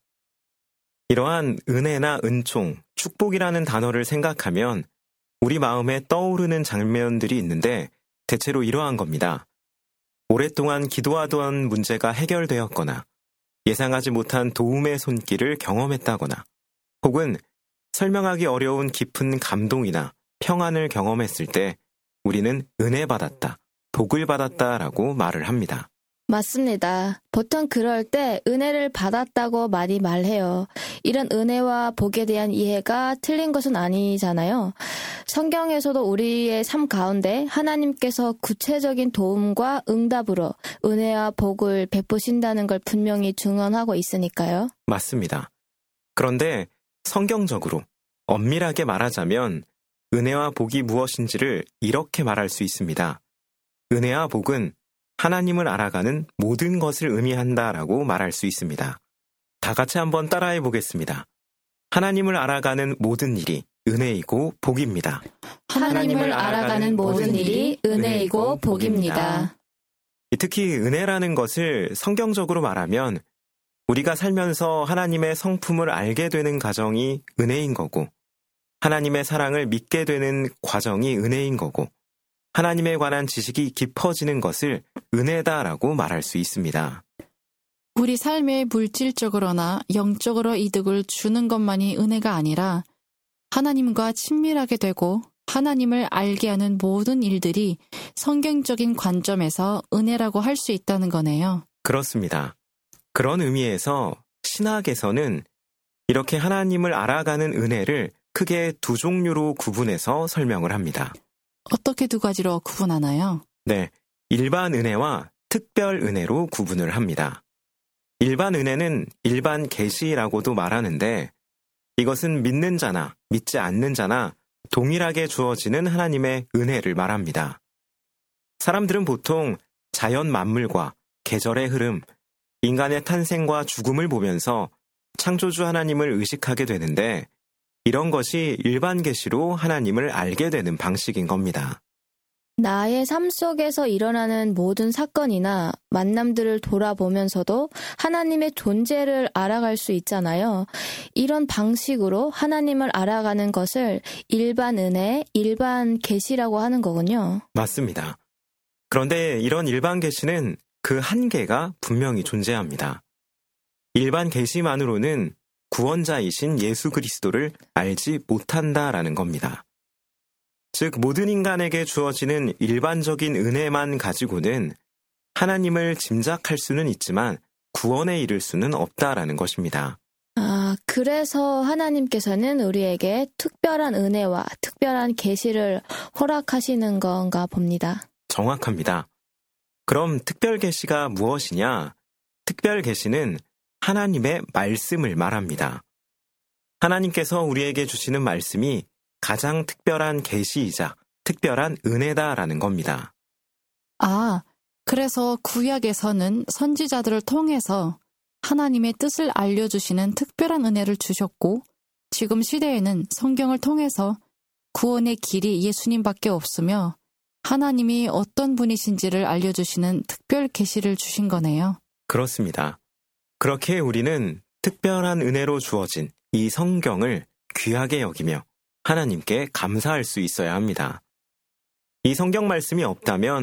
이러한 은혜나 은총, 축복이라는 단어를 생각하면 우리 마음에 떠오르는 장면들이 있는데 대체로 이러한 겁니다. 오랫동안 기도하던 문제가 해결되었거나 예상하지 못한 도움의 손길을 경험했다거나 혹은 설명하기 어려운 깊은 감동이나 평안을 경험했을 때 우리는 은혜 받았다, 복을 받았다라고 말을 합니다. 맞습니다. 보통 그럴 때 은혜를 받았다고 많이 말해요. 이런 은혜와 복에 대한 이해가 틀린 것은 아니잖아요. 성경에서도 우리의 삶 가운데 하나님께서 구체적인 도움과 응답으로 은혜와 복을 베푸신다는 걸 분명히 증언하고 있으니까요. 맞습니다. 그런데 성경적으로 엄밀하게 말하자면 은혜와 복이 무엇인지를 이렇게 말할 수 있습니다. 은혜와 복은 하나님을 알아가는 모든 것을 의미한다라고 말할 수 있습니다. 다 같이 한번 따라해 보겠습니다. 하나님을 알아가는 모든 일이 은혜이고 복입니다. 하나님을 알아가는 모든 일이 은혜이고 복입니다. 특히 은혜라는 것을 성경적으로 말하면 우리가 살면서 하나님의 성품을 알게 되는 과정이 은혜인 거고 하나님의 사랑을 믿게 되는 과정이 은혜인 거고 하나님에 관한 지식이 깊어지는 것을 은혜다라고 말할 수 있습니다. 우리 삶에 물질적으로나 영적으로 이득을 주는 것만이 은혜가 아니라 하나님과 친밀하게 되고 하나님을 알게 하는 모든 일들이 성경적인 관점에서 은혜라고 할 수 있다는 거네요. 그렇습니다. 그런 의미에서 신학에서는 이렇게 하나님을 알아가는 은혜를 크게 두 종류로 구분해서 설명을 합니다. 어떻게 두 가지로 구분하나요? 네, 일반 은혜와 특별 은혜로 구분을 합니다. 일반 은혜는 일반 계시라고도 말하는데 이것은 믿는 자나 믿지 않는 자나 동일하게 주어지는 하나님의 은혜를 말합니다. 사람들은 보통 자연 만물과 계절의 흐름, 인간의 탄생과 죽음을 보면서 창조주 하나님을 의식하게 되는데 이런 것이 일반 계시로 하나님을 알게 되는 방식인 겁니다. 나의 삶 속에서 일어나는 모든 사건이나 만남들을 돌아보면서도 하나님의 존재를 알아갈 수 있잖아요. 이런 방식으로 하나님을 알아가는 것을 일반 은혜, 일반 계시라고 하는 거군요. 맞습니다. 그런데 이런 일반 계시는 그 한계가 분명히 존재합니다. 일반 계시만으로는 구원자이신 예수 그리스도를 알지 못한다라는 겁니다. 즉 모든 인간에게 주어지는 일반적인 은혜만 가지고는 하나님을 짐작할 수는 있지만 구원에 이를 수는 없다라는 것입니다. 아, 그래서 하나님께서는 우리에게 특별한 은혜와 특별한 계시를 허락하시는 건가 봅니다. 정확합니다. 그럼 특별 계시가 무엇이냐? 특별 계시는 하나님의 말씀을 말합니다. 하나님께서 우리에게 주시는 말씀이 가장 특별한 계시이자 특별한 은혜다라는 겁니다. 아, 그래서 구약에서는 선지자들을 통해서 하나님의 뜻을 알려주시는 특별한 은혜를 주셨고 지금 시대에는 성경을 통해서 구원의 길이 예수님밖에 없으며 하나님이 어떤 분이신지를 알려주시는 특별 계시를 주신 거네요. 그렇습니다. 그렇게 우리는 특별한 은혜로 주어진 이 성경을 귀하게 여기며 하나님께 감사할 수 있어야 합니다. 이 성경 말씀이 없다면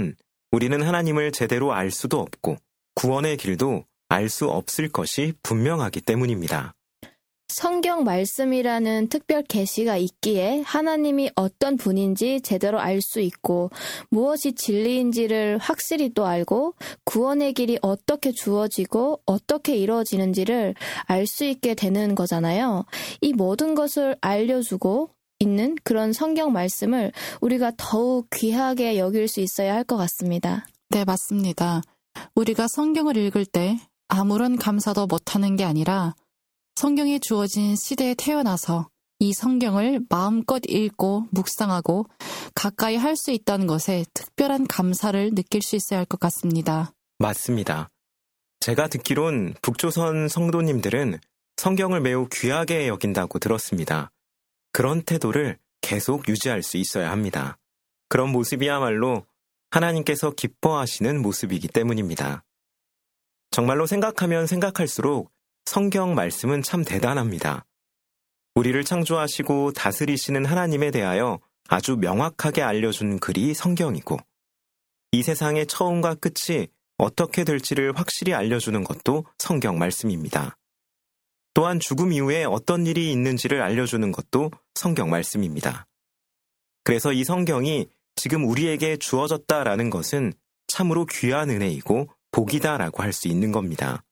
우리는 하나님을 제대로 알 수도 없고 구원의 길도 알 수 없을 것이 분명하기 때문입니다. 성경 말씀이라는 특별 계시가 있기에 하나님이 어떤 분인지 제대로 알 수 있고 무엇이 진리인지를 확실히 또 알고 구원의 길이 어떻게 주어지고 어떻게 이루어지는지를 알 수 있게 되는 거잖아요. 이 모든 것을 알려주고 있는 그런 성경 말씀을 우리가 더욱 귀하게 여길 수 있어야 할 것 같습니다. 네, 맞습니다. 우리가 성경을 읽을 때 아무런 감사도 못하는 게 아니라 성경에 주어진 시대에 태어나서 이 성경을 마음껏 읽고 묵상하고 가까이 할 수 있다는 것에 특별한 감사를 느낄 수 있어야 할 것 같습니다. 맞습니다. 제가 듣기론 북조선 성도님들은 성경을 매우 귀하게 여긴다고 들었습니다. 그런 태도를 계속 유지할 수 있어야 합니다. 그런 모습이야말로 하나님께서 기뻐하시는 모습이기 때문입니다. 정말로 생각하면 생각할수록 성경 말씀은 참 대단합니다. 우리를 창조하시고 다스리시는 하나님에 대하여 아주 명확하게 알려준 글이 성경이고 이 세상의 처음과 끝이 어떻게 될지를 확실히 알려주는 것도 성경 말씀입니다. 또한 죽음 이후에 어떤 일이 있는지를 알려주는 것도 성경 말씀입니다. 그래서 이 성경이 지금 우리에게 주어졌다라는 것은 참으로 귀한 은혜이고 복이다라고 할 수 있는 겁니다.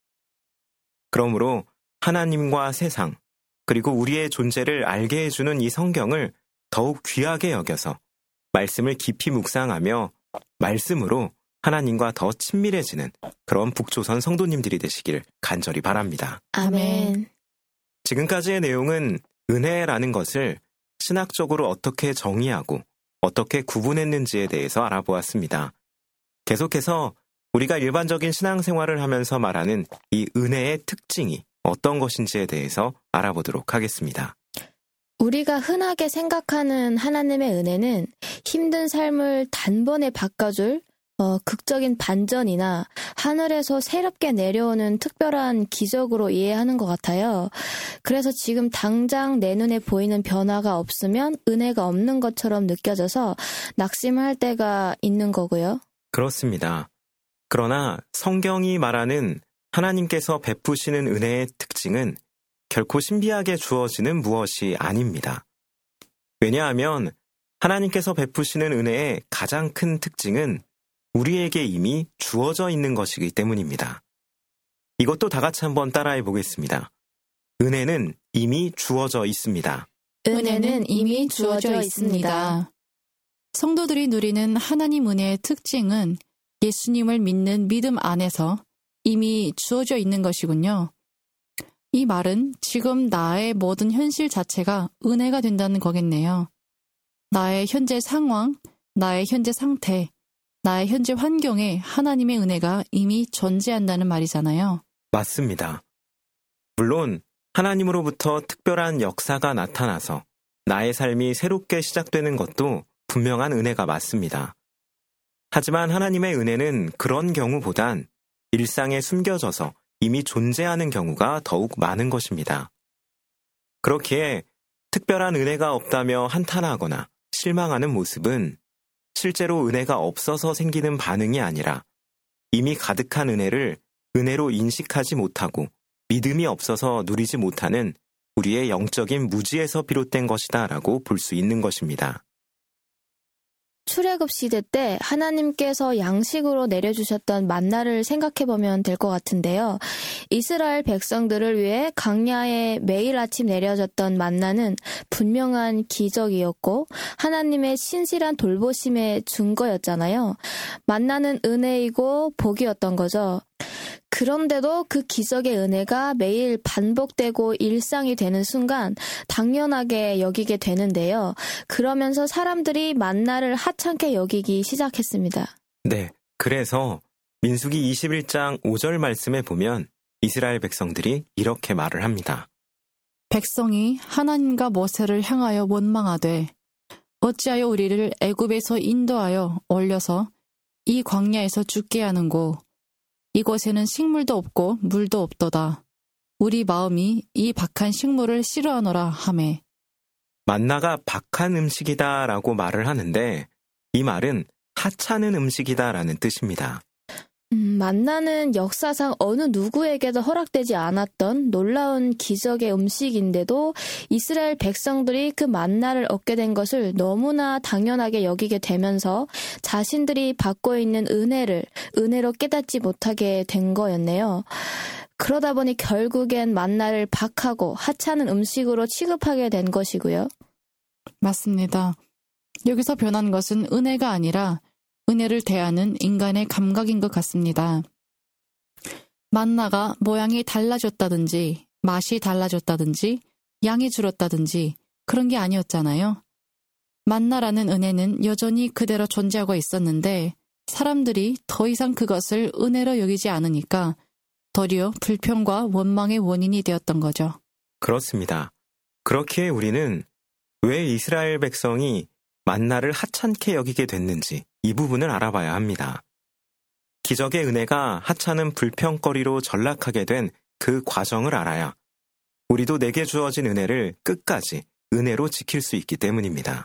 그러므로 하나님과 세상, 그리고 우리의 존재를 알게 해주는 이 성경을 더욱 귀하게 여겨서 말씀을 깊이 묵상하며 말씀으로 하나님과 더 친밀해지는 그런 북조선 성도님들이 되시길 간절히 바랍니다. 아멘. 지금까지의 내용은 은혜라는 것을 신학적으로 어떻게 정의하고 어떻게 구분했는지에 대해서 알아보았습니다. 계속해서 우리가 일반적인 신앙생활을 하면서 말하는 이 은혜의 특징이 어떤 것인지에 대해서 알아보도록 하겠습니다. 우리가 흔하게 생각하는 하나님의 은혜는 힘든 삶을 단번에 바꿔줄 어, 극적인 반전이나 하늘에서 새롭게 내려오는 특별한 기적으로 이해하는 것 같아요. 그래서 지금 당장 내 눈에 보이는 변화가 없으면 은혜가 없는 것처럼 느껴져서 낙심할 때가 있는 거고요. 그렇습니다. 그러나 성경이 말하는 하나님께서 베푸시는 은혜의 특징은 결코 신비하게 주어지는 무엇이 아닙니다. 왜냐하면 하나님께서 베푸시는 은혜의 가장 큰 특징은 우리에게 이미 주어져 있는 것이기 때문입니다. 이것도 다 같이 한번 따라해 보겠습니다. 은혜는 이미 주어져 있습니다. 은혜는 이미 주어져 있습니다. 성도들이 누리는 하나님 은혜의 특징은 예수님을 믿는 믿음 안에서 이미 주어져 있는 것이군요. 이 말은 지금 나의 모든 현실 자체가 은혜가 된다는 거겠네요. 나의 현재 상황, 나의 현재 상태, 나의 현재 환경에 하나님의 은혜가 이미 존재한다는 말이잖아요. 맞습니다. 물론 하나님으로부터 특별한 역사가 나타나서 나의 삶이 새롭게 시작되는 것도 분명한 은혜가 맞습니다. 하지만 하나님의 은혜는 그런 경우보단 일상에 숨겨져서 이미 존재하는 경우가 더욱 많은 것입니다. 그렇기에 특별한 은혜가 없다며 한탄하거나 실망하는 모습은 실제로 은혜가 없어서 생기는 반응이 아니라 이미 가득한 은혜를 은혜로 인식하지 못하고 믿음이 없어서 누리지 못하는 우리의 영적인 무지에서 비롯된 것이다라고 볼 수 있는 것입니다. 출애굽 시대 때 하나님께서 양식으로 내려주셨던 만나를 생각해보면 될 것 같은데요. 이스라엘 백성들을 위해 광야에 매일 아침 내려졌던 만나는 분명한 기적이었고 하나님의 신실한 돌보심의 증거였잖아요. 만나는 은혜이고 복이었던 거죠. 그런데도 그 기적의 은혜가 매일 반복되고 일상이 되는 순간 당연하게 여기게 되는데요. 그러면서 사람들이 만나를 하찮게 여기기 시작했습니다. 네, 그래서 민수기 이십일 장 오 절 말씀에 보면 이스라엘 백성들이 이렇게 말을 합니다. 백성이 하나님과 모세를 향하여 원망하되 어찌하여 우리를 애굽에서 인도하여 올려서 이 광야에서 죽게 하는고 이곳에는 식물도 없고 물도 없도다. 우리 마음이 이 박한 식물을 싫어하노라 하매. 만나가 박한 음식이다라고 말을 하는데 이 말은 하찮은 음식이다라는 뜻입니다. 음, 만나는 역사상 어느 누구에게도 허락되지 않았던 놀라운 기적의 음식인데도 이스라엘 백성들이 그 만나를 얻게 된 것을 너무나 당연하게 여기게 되면서 자신들이 받고 있는 은혜를 은혜로 깨닫지 못하게 된 거였네요. 그러다 보니 결국엔 만나를 박하고 하찮은 음식으로 취급하게 된 것이고요. 맞습니다. 여기서 변한 것은 은혜가 아니라 은혜를 대하는 인간의 감각인 것 같습니다. 만나가 모양이 달라졌다든지 맛이 달라졌다든지 양이 줄었다든지 그런 게 아니었잖아요. 만나라는 은혜는 여전히 그대로 존재하고 있었는데 사람들이 더 이상 그것을 은혜로 여기지 않으니까 도리어 불평과 원망의 원인이 되었던 거죠. 그렇습니다. 그렇기에 우리는 왜 이스라엘 백성이 만나를 하찮게 여기게 됐는지 이 부분을 알아봐야 합니다. 기적의 은혜가 하찮은 불평거리로 전락하게 된 그 과정을 알아야 우리도 내게 주어진 은혜를 끝까지 은혜로 지킬 수 있기 때문입니다.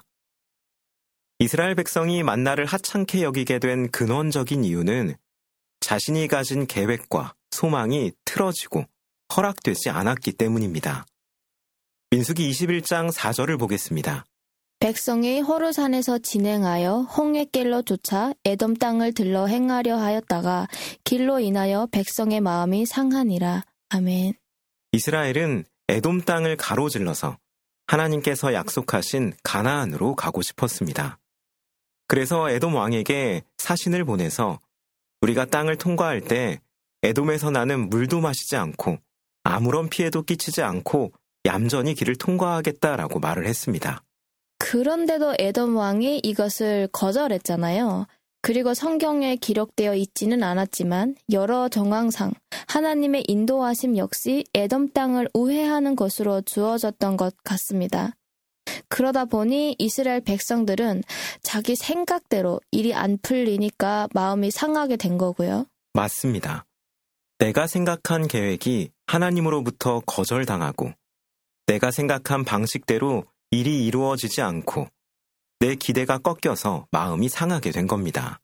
이스라엘 백성이 만나를 하찮게 여기게 된 근원적인 이유는 자신이 가진 계획과 소망이 틀어지고 허락되지 않았기 때문입니다. 민수기 이십일 장 사 절을 보겠습니다. 백성이 호르산에서 진행하여 홍해길로 쫓아 에돔 땅을 들러 행하려 하였다가 길로 인하여 백성의 마음이 상하니라. 아멘. 이스라엘은 에돔 땅을 가로질러서 하나님께서 약속하신 가나안으로 가고 싶었습니다. 그래서 에돔 왕에게 사신을 보내서 우리가 땅을 통과할 때 에돔에서 나는 물도 마시지 않고 아무런 피해도 끼치지 않고 얌전히 길을 통과하겠다라고 말을 했습니다. 그런데도 에돔 왕이 이것을 거절했잖아요. 그리고 성경에 기록되어 있지는 않았지만 여러 정황상 하나님의 인도하심 역시 에돔 땅을 우회하는 것으로 주어졌던 것 같습니다. 그러다 보니 이스라엘 백성들은 자기 생각대로 일이 안 풀리니까 마음이 상하게 된 거고요. 맞습니다. 내가 생각한 계획이 하나님으로부터 거절당하고 내가 생각한 방식대로 일이 이루어지지 않고 내 기대가 꺾여서 마음이 상하게 된 겁니다.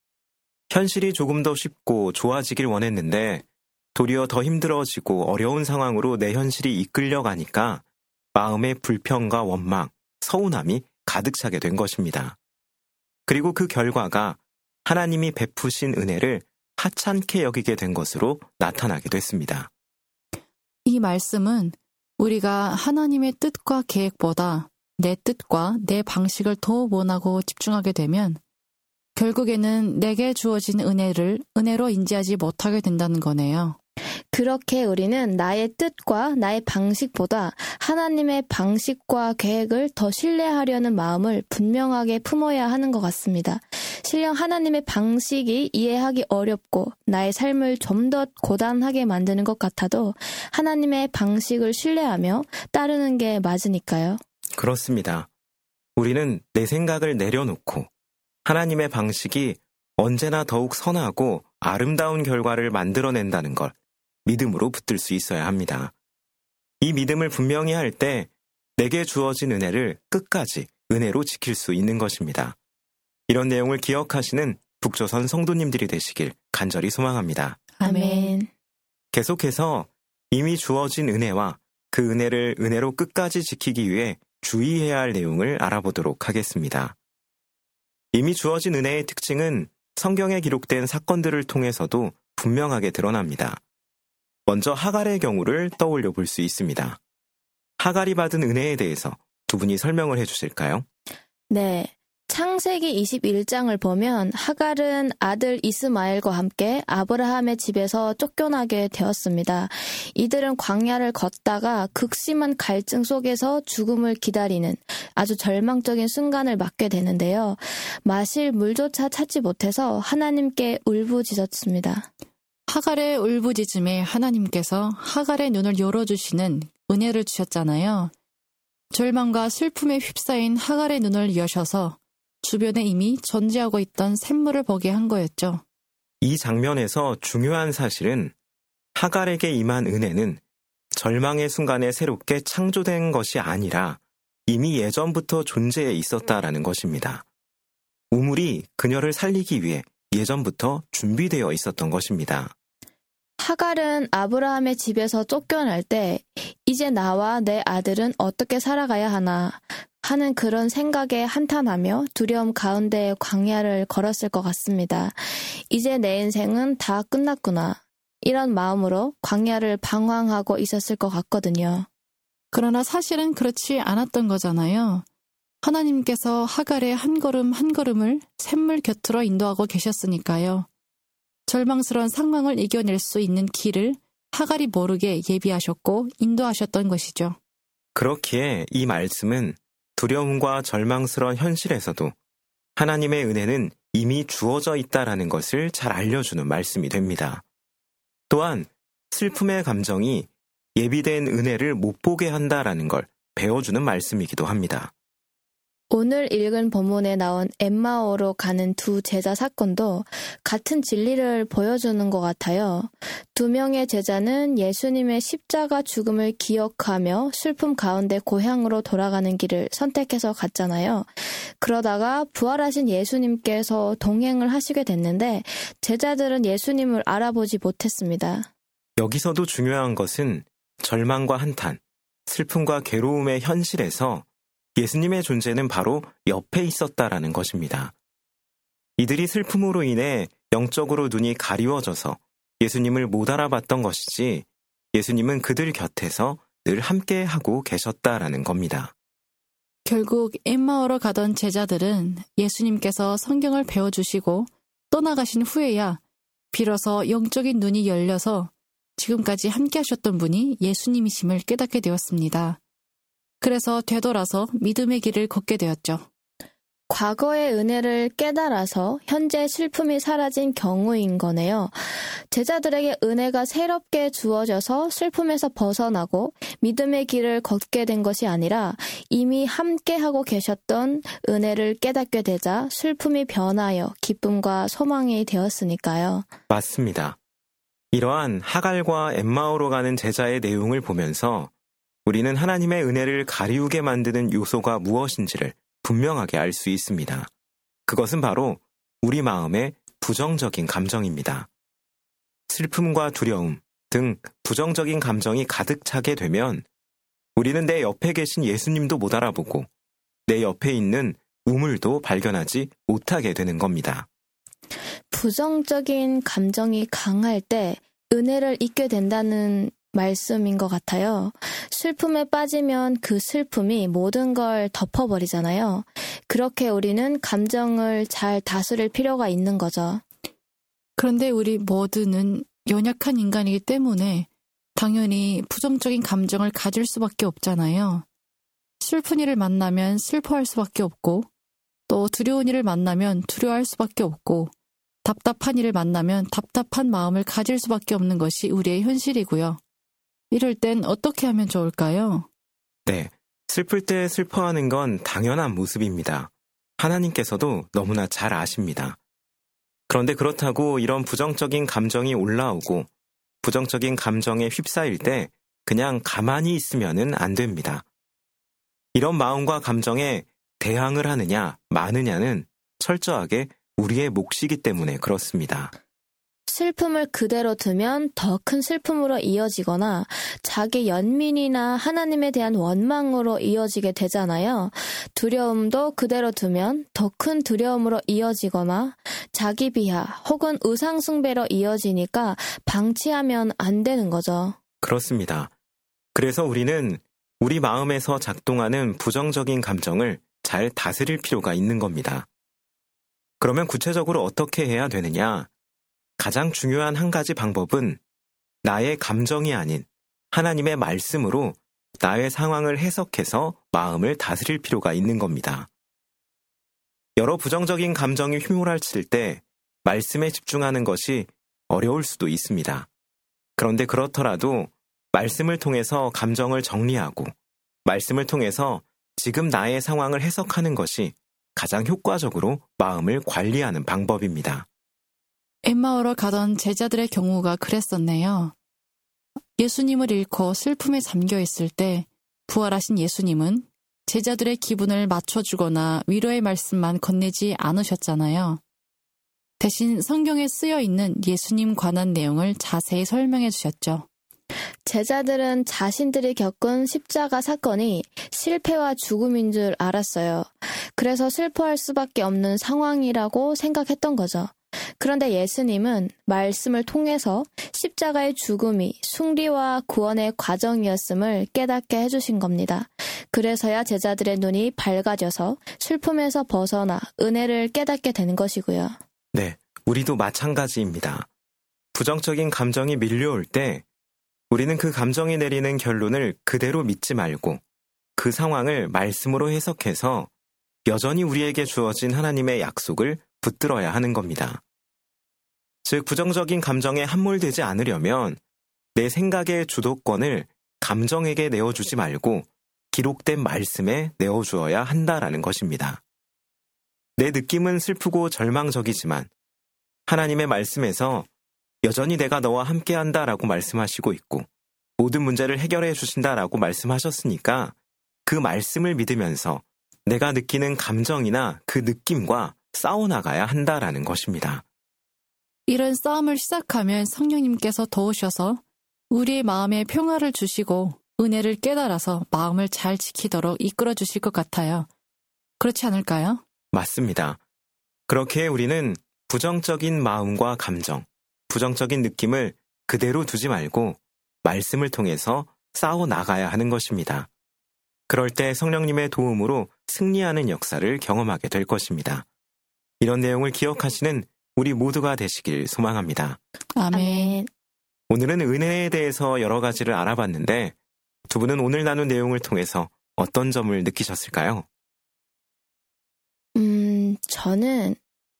현실이 조금 더 쉽고 좋아지길 원했는데 도리어 더 힘들어지고 어려운 상황으로 내 현실이 이끌려가니까 마음에 불평과 원망, 서운함이 가득 차게 된 것입니다. 그리고 그 결과가 하나님이 베푸신 은혜를 하찮게 여기게 된 것으로 나타나게 됐습니다. 이 말씀은 우리가 하나님의 뜻과 계획보다 내 뜻과 내 방식을 더 원하고 집중하게 되면 결국에는 내게 주어진 은혜를 은혜로 인지하지 못하게 된다는 거네요. 그렇게 우리는 나의 뜻과 나의 방식보다 하나님의 방식과 계획을 더 신뢰하려는 마음을 분명하게 품어야 하는 것 같습니다. 실령 하나님의 방식이 이해하기 어렵고 나의 삶을 좀 더 고단하게 만드는 것 같아도 하나님의 방식을 신뢰하며 따르는 게 맞으니까요. 그렇습니다. 우리는 내 생각을 내려놓고 하나님의 방식이 언제나 더욱 선하고 아름다운 결과를 만들어낸다는 걸 믿음으로 붙들 수 있어야 합니다. 이 믿음을 분명히 할 때 내게 주어진 은혜를 끝까지 은혜로 지킬 수 있는 것입니다. 이런 내용을 기억하시는 북조선 성도님들이 되시길 간절히 소망합니다. 아멘. 계속해서 이미 주어진 은혜와 그 은혜를 은혜로 끝까지 지키기 위해 주의해야 할 내용을 알아보도록 하겠습니다. 이미 주어진 은혜의 특징은 성경에 기록된 사건들을 통해서도 분명하게 드러납니다. 먼저 하갈의 경우를 떠올려 볼 수 있습니다. 하갈이 받은 은혜에 대해서 두 분이 설명을 해주실까요? 네. 창세기 이십일 장을 보면 하갈은 아들 이스마엘과 함께 아브라함의 집에서 쫓겨나게 되었습니다. 이들은 광야를 걷다가 극심한 갈증 속에서 죽음을 기다리는 아주 절망적인 순간을 맞게 되는데요. 마실 물조차 찾지 못해서 하나님께 울부짖었습니다. 하갈의 울부짖음에 하나님께서 하갈의 눈을 열어주시는 은혜를 주셨잖아요. 절망과 슬픔에 휩싸인 하갈의 눈을 여셔서 주변에 이미 존재하고 있던 샘물을 보게 한 거였죠. 이 장면에서 중요한 사실은 하갈에게 임한 은혜는 절망의 순간에 새롭게 창조된 것이 아니라 이미 예전부터 존재해 있었다라는 것입니다. 우물이 그녀를 살리기 위해 예전부터 준비되어 있었던 것입니다. 하갈은 아브라함의 집에서 쫓겨날 때 이제 나와 내 아들은 어떻게 살아가야 하나 하는 그런 생각에 한탄하며 두려움 가운데 광야를 걸었을 것 같습니다. 이제 내 인생은 다 끝났구나. 이런 마음으로 광야를 방황하고 있었을 것 같거든요. 그러나 사실은 그렇지 않았던 거잖아요. 하나님께서 하갈의 한 걸음 한 걸음을 샘물 곁으로 인도하고 계셨으니까요. 절망스러운 상황을 이겨낼 수 있는 길을 하갈이 모르게 예비하셨고 인도하셨던 것이죠. 그렇기에 이 말씀은 두려움과 절망스러운 현실에서도 하나님의 은혜는 이미 주어져 있다라는 것을 잘 알려주는 말씀이 됩니다. 또한 슬픔의 감정이 예비된 은혜를 못 보게 한다라는 걸 배워주는 말씀이기도 합니다. 오늘 읽은 본문에 나온 엠마오로 가는 두 제자 사건도 같은 진리를 보여주는 것 같아요. 두 명의 제자는 예수님의 십자가 죽음을 기억하며 슬픔 가운데 고향으로 돌아가는 길을 선택해서 갔잖아요. 그러다가 부활하신 예수님께서 동행을 하시게 됐는데 제자들은 예수님을 알아보지 못했습니다. 여기서도 중요한 것은 절망과 한탄, 슬픔과 괴로움의 현실에서 예수님의 존재는 바로 옆에 있었다라는 것입니다. 이들이 슬픔으로 인해 영적으로 눈이 가리워져서 예수님을 못 알아봤던 것이지 예수님은 그들 곁에서 늘 함께하고 계셨다라는 겁니다. 결국 엠마오로 가던 제자들은 예수님께서 성경을 배워주시고 떠나가신 후에야 비로소 영적인 눈이 열려서 지금까지 함께하셨던 분이 예수님이심을 깨닫게 되었습니다. 그래서 되돌아서 믿음의 길을 걷게 되었죠. 과거의 은혜를 깨달아서 현재 슬픔이 사라진 경우인 거네요. 제자들에게 은혜가 새롭게 주어져서 슬픔에서 벗어나고 믿음의 길을 걷게 된 것이 아니라 이미 함께하고 계셨던 은혜를 깨닫게 되자 슬픔이 변하여 기쁨과 소망이 되었으니까요. 맞습니다. 이러한 하갈과 엠마오로 가는 제자의 내용을 보면서 우리는 하나님의 은혜를 가리우게 만드는 요소가 무엇인지를 분명하게 알 수 있습니다. 그것은 바로 우리 마음의 부정적인 감정입니다. 슬픔과 두려움 등 부정적인 감정이 가득 차게 되면 우리는 내 옆에 계신 예수님도 못 알아보고 내 옆에 있는 우물도 발견하지 못하게 되는 겁니다. 부정적인 감정이 강할 때 은혜를 잊게 된다는 말씀인 것 같아요. 슬픔에 빠지면 그 슬픔이 모든 걸 덮어버리잖아요. 그렇게 우리는 감정을 잘 다스릴 필요가 있는 거죠. 그런데 우리 모두는 연약한 인간이기 때문에 당연히 부정적인 감정을 가질 수밖에 없잖아요. 슬픈 일을 만나면 슬퍼할 수밖에 없고 또 두려운 일을 만나면 두려워할 수밖에 없고 답답한 일을 만나면 답답한 마음을 가질 수밖에 없는 것이 우리의 현실이고요. 이럴 땐 어떻게 하면 좋을까요? 네, 슬플 때 슬퍼하는 건 당연한 모습입니다. 하나님께서도 너무나 잘 아십니다. 그런데 그렇다고 이런 부정적인 감정이 올라오고 부정적인 감정에 휩싸일 때 그냥 가만히 있으면은 안 됩니다. 이런 마음과 감정에 대항을 하느냐 마느냐는 철저하게 우리의 몫이기 때문에 그렇습니다. 슬픔을 그대로 두면 더 큰 슬픔으로 이어지거나 자기 연민이나 하나님에 대한 원망으로 이어지게 되잖아요. 두려움도 그대로 두면 더 큰 두려움으로 이어지거나 자기 비하 혹은 의상 숭배로 이어지니까 방치하면 안 되는 거죠. 그렇습니다. 그래서 우리는 우리 마음에서 작동하는 부정적인 감정을 잘 다스릴 필요가 있는 겁니다. 그러면 구체적으로 어떻게 해야 되느냐? 가장 중요한 한 가지 방법은 나의 감정이 아닌 하나님의 말씀으로 나의 상황을 해석해서 마음을 다스릴 필요가 있는 겁니다. 여러 부정적인 감정이 휘몰아칠 때 말씀에 집중하는 것이 어려울 수도 있습니다. 그런데 그렇더라도 말씀을 통해서 감정을 정리하고 말씀을 통해서 지금 나의 상황을 해석하는 것이 가장 효과적으로 마음을 관리하는 방법입니다. 엠마오로 가던 제자들의 경우가 그랬었네요. 예수님을 잃고 슬픔에 잠겨 있을 때 부활하신 예수님은 제자들의 기분을 맞춰주거나 위로의 말씀만 건네지 않으셨잖아요. 대신 성경에 쓰여 있는 예수님 관한 내용을 자세히 설명해 주셨죠. 제자들은 자신들이 겪은 십자가 사건이 실패와 죽음인 줄 알았어요. 그래서 슬퍼할 수밖에 없는 상황이라고 생각했던 거죠. 그런데 예수님은 말씀을 통해서 십자가의 죽음이 승리와 구원의 과정이었음을 깨닫게 해주신 겁니다. 그래서야 제자들의 눈이 밝아져서 슬픔에서 벗어나 은혜를 깨닫게 되는 것이고요. 네, 우리도 마찬가지입니다. 부정적인 감정이 밀려올 때 우리는 그 감정이 내리는 결론을 그대로 믿지 말고 그 상황을 말씀으로 해석해서 여전히 우리에게 주어진 하나님의 약속을 붙들어야 하는 겁니다. 즉, 부정적인 감정에 함몰되지 않으려면 내 생각의 주도권을 감정에게 내어주지 말고 기록된 말씀에 내어주어야 한다라는 것입니다. 내 느낌은 슬프고 절망적이지만 하나님의 말씀에서 여전히 내가 너와 함께한다라고 말씀하시고 있고 모든 문제를 해결해 주신다라고 말씀하셨으니까 그 말씀을 믿으면서 내가 느끼는 감정이나 그 느낌과 싸워나가야 한다라는 것입니다. 이런 싸움을 시작하면 성령님께서 도우셔서 우리의 마음에 평화를 주시고 은혜를 깨달아서 마음을 잘 지키도록 이끌어 주실 것 같아요. 그렇지 않을까요? 맞습니다. 그렇게 우리는 부정적인 마음과 감정, 부정적인 느낌을 그대로 두지 말고 말씀을 통해서 싸워 나가야 하는 것입니다. 그럴 때 성령님의 도움으로 승리하는 역사를 경험하게 될 것입니다. 이런 내용을 기억하시는 우리 모두가 되시길 소망합니다. 아멘. 오늘은 은혜에 대해서 여러 가지를 알아봤는데 두 분은 오늘 나눈 내용을 통해서 어떤 점을 느끼셨을까요? 음, 저는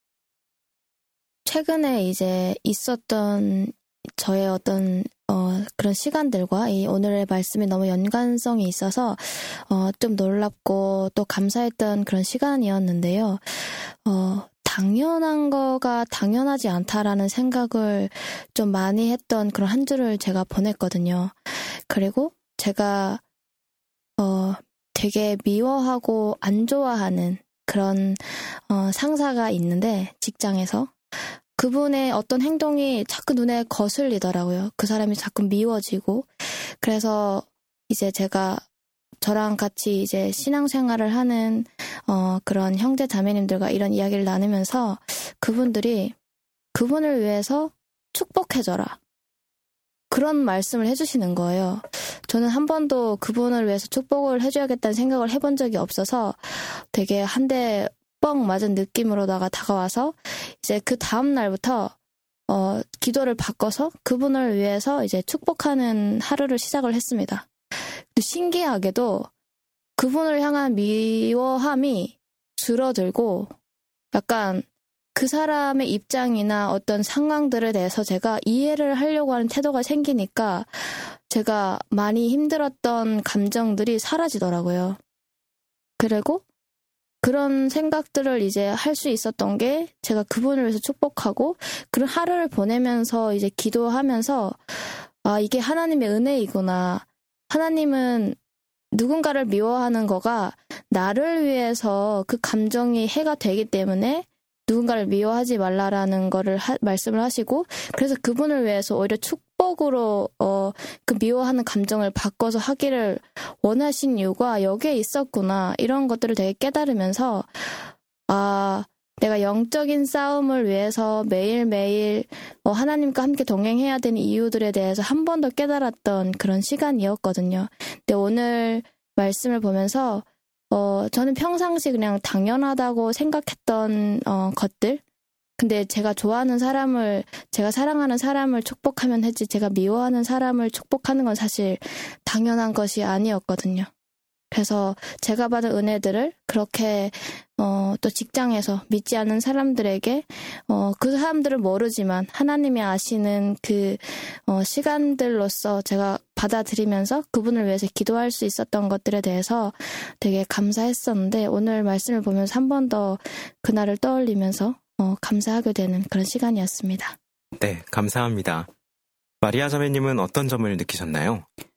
최근에 이제 있었던 저의 어떤 어, 그런 시간들과 이 오늘의 말씀이 너무 연관성이 있어서 어, 좀 놀랍고 또 감사했던 그런 시간이었는데요. 어, 당연한 거가 당연하지 않다라는 생각을 좀 많이 했던 그런 한 주를 제가 보냈거든요. 그리고 제가 어, 되게 미워하고 안 좋아하는 그런 어, 상사가 있는데 직장에서 그분의 어떤 행동이 자꾸 눈에 거슬리더라고요. 그 사람이 자꾸 미워지고. 그래서 이제 제가 저랑 같이 이제 신앙생활을 하는 어, 그런 형제 자매님들과 이런 이야기를 나누면서 그분들이 그분을 위해서 축복해줘라. 그런 말씀을 해주시는 거예요. 저는 한 번도 그분을 위해서 축복을 해줘야겠다는 생각을 해본 적이 없어서 되게 한 대 뻥 맞은 느낌으로다가 다가와서 이제 그 다음 날부터 어, 기도를 바꿔서 그분을 위해서 이제 축복하는 하루를 시작을 했습니다. 신기하게도 그분을 향한 미워함이 줄어들고 약간 그 사람의 입장이나 어떤 상황들에 대해서 제가 이해를 하려고 하는 태도가 생기니까 제가 많이 힘들었던 감정들이 사라지더라고요. 그리고 그런 생각들을 이제 할 수 있었던 게 제가 그분을 위해서 축복하고 그런 하루를 보내면서 이제 기도하면서 아, 이게 하나님의 은혜이구나. 하나님은 누군가를 미워하는 거가 나를 위해서 그 감정이 해가 되기 때문에 누군가를 미워하지 말라라는 거를 하, 말씀을 하시고 그래서 그분을 위해서 오히려 축복으로 어, 그 미워하는 감정을 바꿔서 하기를 원하신 이유가 여기에 있었구나. 이런 것들을 되게 깨달으면서 아, 내가 영적인 싸움을 위해서 매일매일 어, 하나님과 함께 동행해야 되는 이유들에 대해서 한 번 더 깨달았던 그런 시간이었거든요. 근데 오늘 말씀을 보면서 어, 저는 평상시 그냥 당연하다고 생각했던, 어, 것들. 근데 제가 좋아하는 사람을, 제가 사랑하는 사람을 축복하면 했지, 제가 미워하는 사람을 축복하는 건 사실 당연한 것이 아니었거든요. 그래서 제가 받은 은혜들을 그렇게, 어, 또 직장에서 믿지 않는 사람들에게, 어, 그 사람들은 모르지만 하나님이 아시는 그, 어, 시간들로서 제가 받아들이면서 그분을 위해서 기도할 수 있었던 것들에 대해서 되게 감사했었는데 오늘 말씀을 보면서 한 번 더 그날을 떠올리면서, 어, 감사하게 되는 그런 시간이었습니다. 네, 감사합니다. 마리아 자매님은 어떤 점을 느끼셨나요?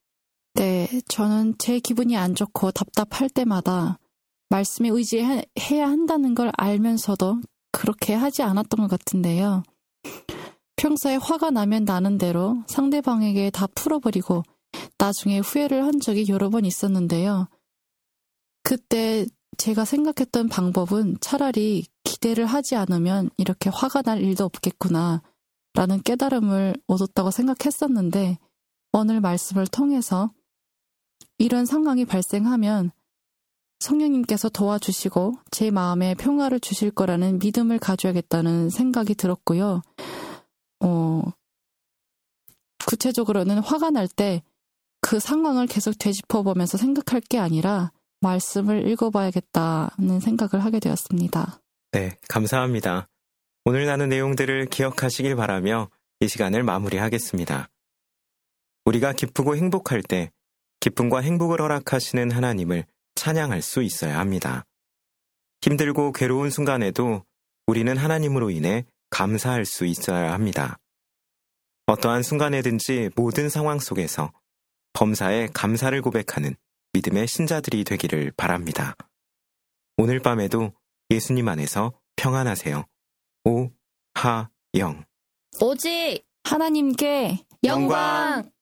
네, 저는 제 기분이 안 좋고 답답할 때마다 말씀에 의지해야 한다는 걸 알면서도 그렇게 하지 않았던 것 같은데요. 평소에 화가 나면 나는 대로 상대방에게 다 풀어버리고 나중에 후회를 한 적이 여러 번 있었는데요. 그때 제가 생각했던 방법은 차라리 기대를 하지 않으면 이렇게 화가 날 일도 없겠구나 라는 깨달음을 얻었다고 생각했었는데 오늘 말씀을 통해서 이런 상황이 발생하면 성령님께서 도와주시고 제 마음에 평화를 주실 거라는 믿음을 가져야겠다는 생각이 들었고요. 어, 구체적으로는 화가 날 때 그 상황을 계속 되짚어보면서 생각할 게 아니라 말씀을 읽어봐야겠다는 생각을 하게 되었습니다. 네, 감사합니다. 오늘 나눈 내용들을 기억하시길 바라며 이 시간을 마무리하겠습니다. 우리가 기쁘고 행복할 때 기쁨과 행복을 허락하시는 하나님을 찬양할 수 있어야 합니다. 힘들고 괴로운 순간에도 우리는 하나님으로 인해 감사할 수 있어야 합니다. 어떠한 순간에든지 모든 상황 속에서 범사에 감사를 고백하는 믿음의 신자들이 되기를 바랍니다. 오늘 밤에도 예수님 안에서 평안하세요. 오, 하, 영. 오직 하나님께 영광!